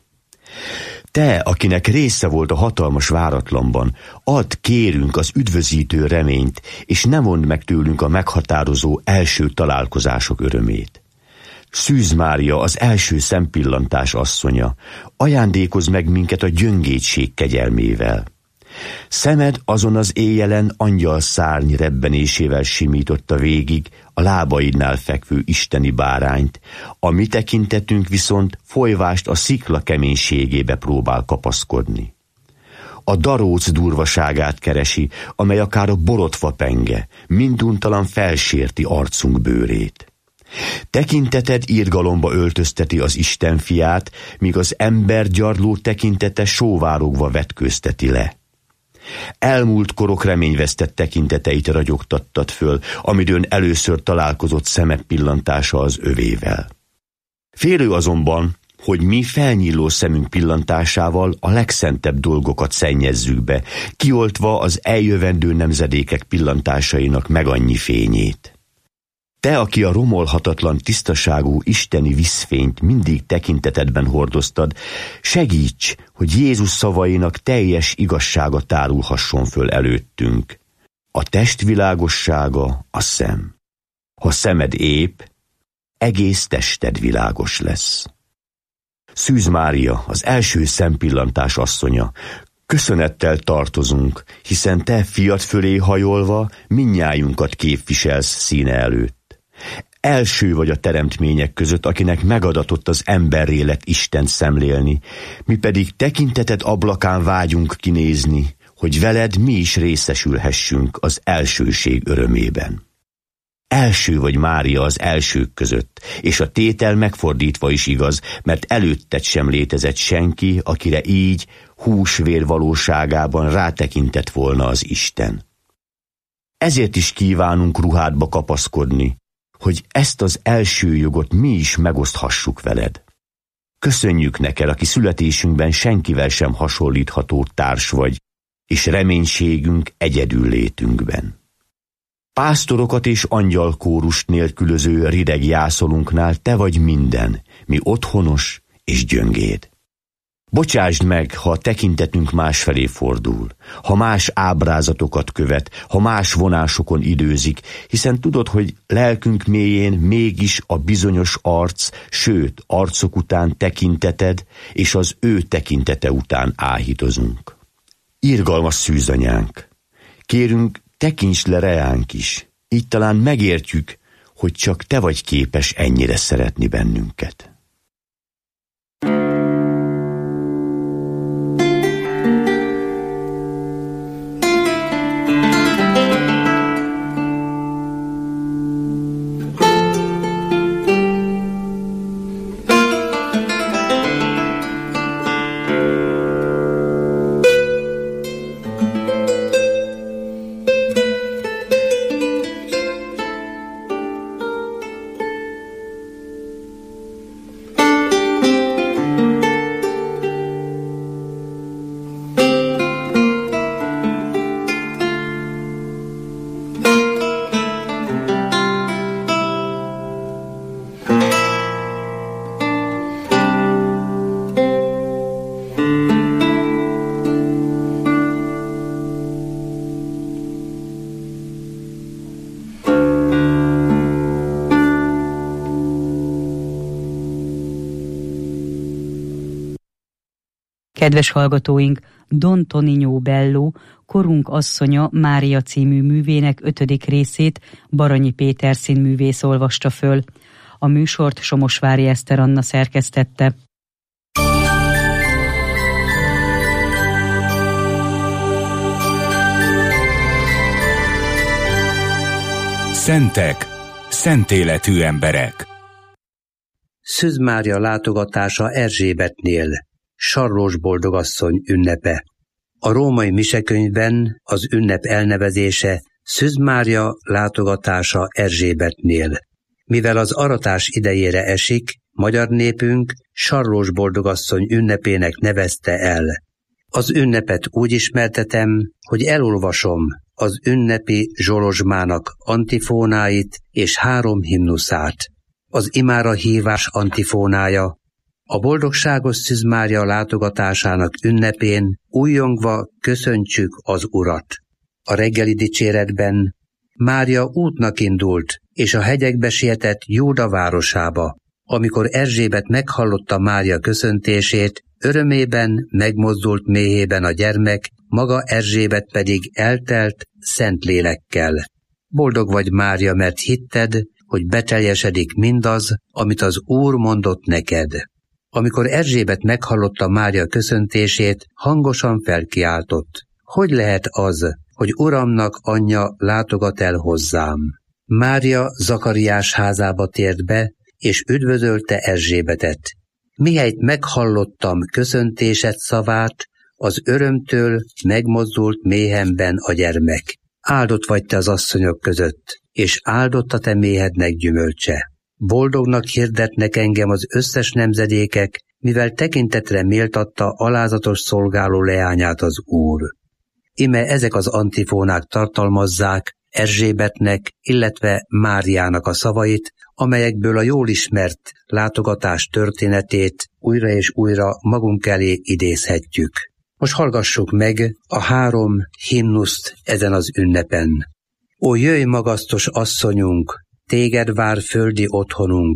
Te, akinek része volt a hatalmas váratlanban, add kérünk az üdvözítő reményt, és ne mondd meg tőlünk a meghatározó első találkozások örömét. Szűz Mária, az első szempillantás asszonya, ajándékozz meg minket a gyöngétség kegyelmével. Szemed azon az éjjelen angyal szárny rebbenésével simította végig a lábaidnál fekvő isteni bárányt, a mi tekintetünk viszont folyvást a szikla keménységébe próbál kapaszkodni. A daróc durvaságát keresi, amely akár a borotva penge, minduntalan felsérti arcunk bőrét. Tekinteted irgalomba öltözteti az Isten fiát, míg az ember gyarló tekintete sóvárogva vetkőzteti le. Elmúlt korok reményvesztett tekinteteit ragyogtattad föl, amidőn először találkozott szemek pillantása az övével. Félő azonban, hogy mi felnyíló szemünk pillantásával a legszentebb dolgokat szennyezzük be, kioltva az eljövendő nemzedékek pillantásainak megannyi fényét. Te, aki a romolhatatlan tisztaságú isteni vízfényt mindig tekintetedben hordoztad, segíts, hogy Jézus szavainak teljes igazsága tárulhasson föl előttünk. A test világossága a szem. Ha szemed ép, egész tested világos lesz. Szűz Mária, az első szempillantás asszonya, köszönettel tartozunk, hiszen te fiad fölé hajolva mindnyájunkat képviselsz színe előtt. Első vagy a teremtmények között, akinek megadatott az emberré lett Istent szemlélni, mi pedig tekinteted ablakán vágyunk kinézni, hogy veled mi is részesülhessünk az elsőség örömében. Első vagy Mária az elsők között, és a tétel megfordítva is igaz, mert előtted sem létezett senki, akire így húsvér valóságában rátekintett volna az Isten. Ezért is kívánunk ruhádba kapaszkodni, hogy ezt az első jogot mi is megoszthassuk veled. Köszönjük neked, aki születésünkben senkivel sem hasonlítható társ vagy, és reménységünk egyedül létünkben. Pásztorokat és angyalkórust nélkülöző rideg jászolunknál te vagy minden, mi otthonos és gyöngéd. Bocsásd meg, ha a tekintetünk másfelé fordul, ha más ábrázatokat követ, ha más vonásokon időzik, hiszen tudod, hogy lelkünk mélyén mégis a bizonyos arc, sőt, arcok után tekinteted, és az ő tekintete után áhítozunk. Irgalmas szűzanyánk, kérünk, tekints le reánk is, így talán megértjük, hogy csak te vagy képes ennyire szeretni bennünket. Kedves hallgatóink, Don Tonino Bello, Korunk asszonya Mária című művének ötödik részét Baranyi Péter színművész olvasta föl. A műsort Somosvári Eszter Anna szerkesztette. Szentek, szentéletű emberek. Szűz Mária látogatása Erzsébetnél, Sarlós boldogasszony ünnepe. A római misekönyvben az ünnep elnevezése Szűz Mária látogatása Erzsébetnél. Mivel az aratás idejére esik, magyar népünk Sarlós boldogasszony ünnepének nevezte el. Az ünnepet úgy ismertetem, hogy elolvasom az ünnepi zsolozsmának antifónáit és három himnuszát. Az imára hívás antifónája: a boldogságos Szűz Mária látogatásának ünnepén újjongva köszöntsük az Urat. A reggeli dicséretben Mária útnak indult, és a hegyekbe sietett Júda városába. Amikor Erzsébet meghallotta Mária köszöntését, örömében megmozdult méhében a gyermek, maga Erzsébet pedig eltelt szent lélekkel. Boldog vagy, Mária, mert hitted, hogy beteljesedik mindaz, amit az Úr mondott neked. Amikor Erzsébet meghallotta Mária köszöntését, hangosan felkiáltott: hogy lehet az, hogy Uramnak anyja látogat el hozzám? Mária Zakariás házába tért be, és üdvözölte Erzsébetet. Mihelyt meghallottam köszöntésed szavát, az örömtől megmozdult méhemben a gyermek. Áldott vagy te az asszonyok között, és áldott a te méhednek gyümölcse. Boldognak hirdetnek engem az összes nemzedékek, mivel tekintetre méltatta alázatos szolgáló leányát az Úr. Ime ezek az antifónák tartalmazzák Erzsébetnek, illetve Máriának a szavait, amelyekből a jól ismert látogatás történetét újra és újra magunk elé idézhetjük. Most hallgassuk meg a három himnuszt ezen az ünnepen. Ó, jöjj magasztos asszonyunk, téged vár földi otthonunk,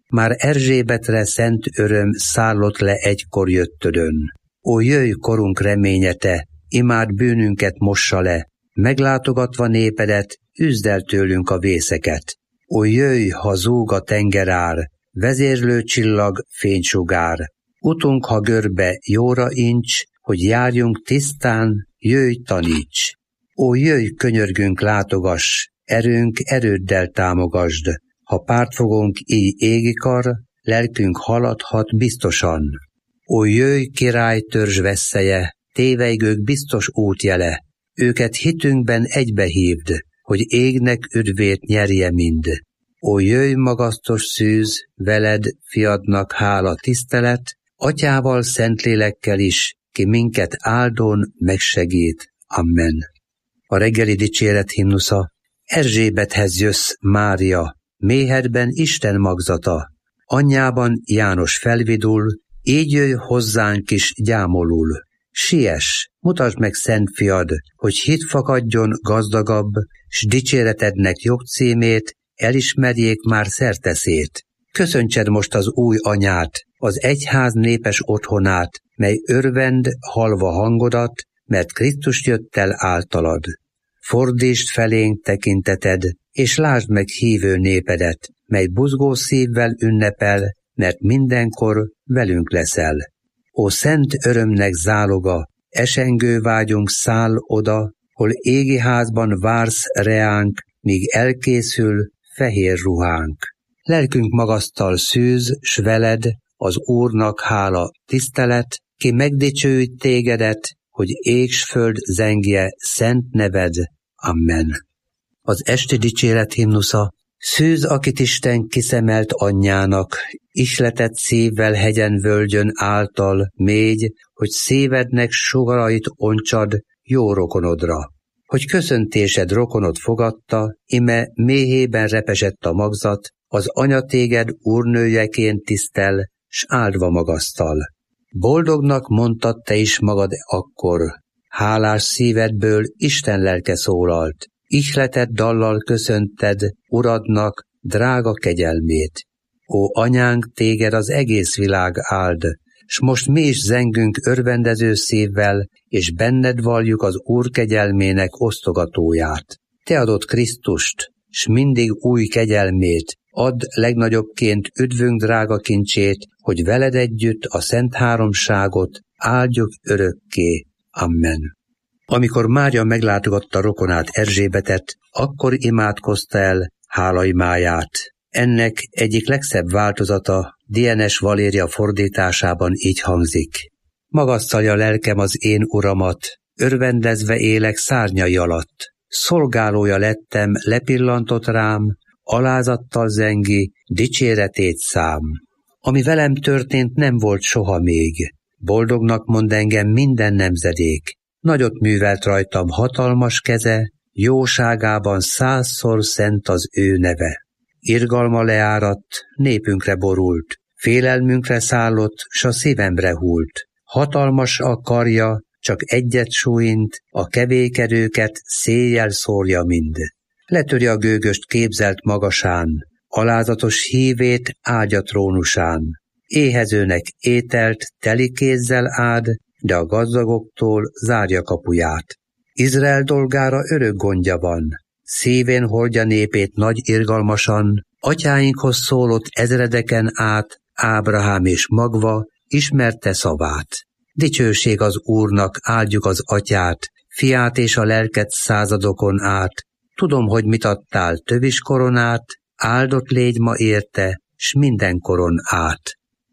már Erzsébetre szent öröm szállott le egykor jöttödön. Ó, jöjj korunk reményete, imád bűnünket mossa le, meglátogatva népedet, üzd el tőlünk a vészeket. Ó, jöjj, ha zúg a tengerár, vezérlő csillag, fénysugár. Utunk, ha görbe, jóra incs, hogy járjunk tisztán, jöjj, taníts. Ó, jöjj, könyörgünk, látogass, erőnk erőddel támogasd. Ha pártfogónk így égi kar, lelkünk haladhat biztosan. Ó, jöjj, király törzs vesszeje, tévejgők biztos útjele, őket hitünkben egybe hívd, hogy égnek üdvét nyerje mind. Ó, jöjj, magasztos szűz, veled, fiadnak hála tisztelet, atyával, szentlélekkel is, ki minket áldon megsegít. Amen. A reggeli dicséret himnusza. Erzsébethez jössz, Mária, méhedben Isten magzata, anyjában János felvidul, így jöjj hozzánk is gyámolul. Siess, mutasd meg szent fiad, hogy hit fakadjon gazdagabb, s dicséretednek jogcímét elismerjék már szerteszét. Köszöntsed most az új anyát, az egyház népes otthonát, mely örvend halva hangodat, mert Krisztus jött el általad. Fordítsd felénk tekinteted, és lásd meg hívő népedet, mely buzgó szívvel ünnepel, mert mindenkor velünk leszel. Ó, szent örömnek záloga, esengő vágyunk száll oda, hol égi házban vársz reánk, míg elkészül fehér ruhánk. Lelkünk magasztal szűz, s veled, az Úrnak hála tisztelet, ki megdicsőít tégedet, hogy ég s föld zengje szent neved. Amen. Az esti dicséret himnusza. Szűz, akit Isten kiszemelt anyjának, ihletett szívvel hegyen völgyön által, mégy, hogy szívednek sugarait oncsad jó rokonodra. Hogy köszöntésed rokonod fogadta, ime méhében repesett a magzat, az anya téged úrnőjeként tisztel, s áldva magasztal. Boldognak mondtad te is magad akkor, hálás szívedből Isten lelke szólalt, ihletett dallal köszönted Uradnak drága kegyelmét. Ó, anyánk, téged az egész világ áld, s most mi is zengünk örvendező szívvel, és benned valljuk az Úr kegyelmének osztogatóját. Te adod Krisztust, s mindig új kegyelmét, add legnagyobbként üdvünk drága kincsét, hogy veled együtt a szent háromságot áldjuk örökké. Amen. Amikor Mária meglátogatta rokonát Erzsébetet, akkor imádkozta el hálaimáját. Ennek egyik legszebb változata Dienes Valéria fordításában így hangzik. Magasztalja lelkem az én uramat, örvendezve élek szárnyai alatt. Szolgálója lettem, lepillantott rám, alázattal zengi, dicséretét szám. Ami velem történt, nem volt soha még. Boldognak mond engem minden nemzedék. Nagyot művelt rajtam hatalmas keze, jóságában százszor szent az ő neve. Irgalma leáradt, népünkre borult, félelmünkre szállott, s a szívemre hult. Hatalmas a karja, csak egyet súlyint, a kevékedőket széjjel szórja mind. Letöri a gőgöst képzelt magasán, alázatos hívét áldja trónusán. Éhezőnek ételt teli kézzel áld, de a gazdagoktól zárja kapuját. Izrael dolgára örök gondja van, szívén hordja népét nagy irgalmasan, atyáinkhoz szólott ezredeken át, Ábrahám és magva ismerte szavát. Dicsőség az Úrnak, áldjuk az atyát, fiát és a lelket századokon át. Tudom, hogy mit adtál tövis koronát, áldott légy ma érte, s mindenkoron át.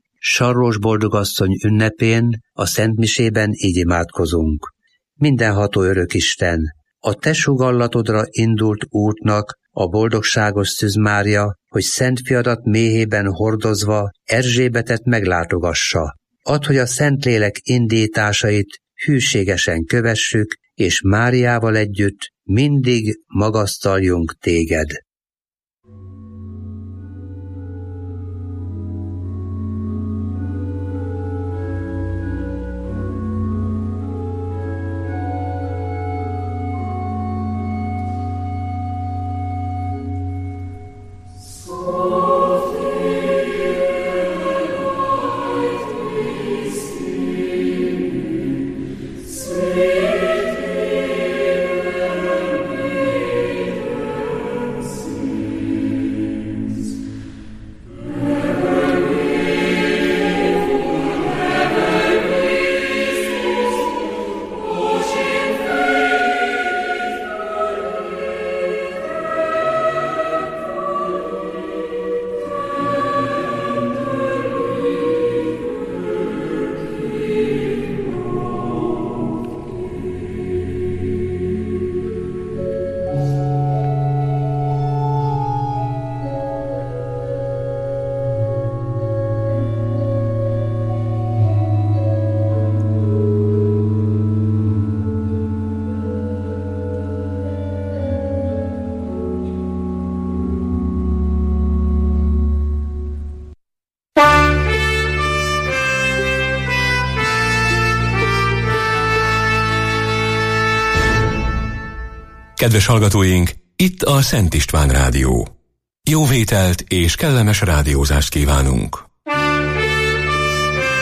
Sarlós boldogasszony ünnepén, a szentmisében így imádkozunk. Mindenható örök Isten, a te sugallatodra indult útnak a boldogságos Szűz Mária, hogy szent fiadat méhében hordozva Erzsébetet meglátogassa. Add, hogy a Szentlélek indításait hűségesen kövessük, és Máriával együtt mindig magasztaljunk téged. Softly Kedves hallgatóink, itt a Szent István Rádió. Jó vételt és kellemes rádiózást kívánunk!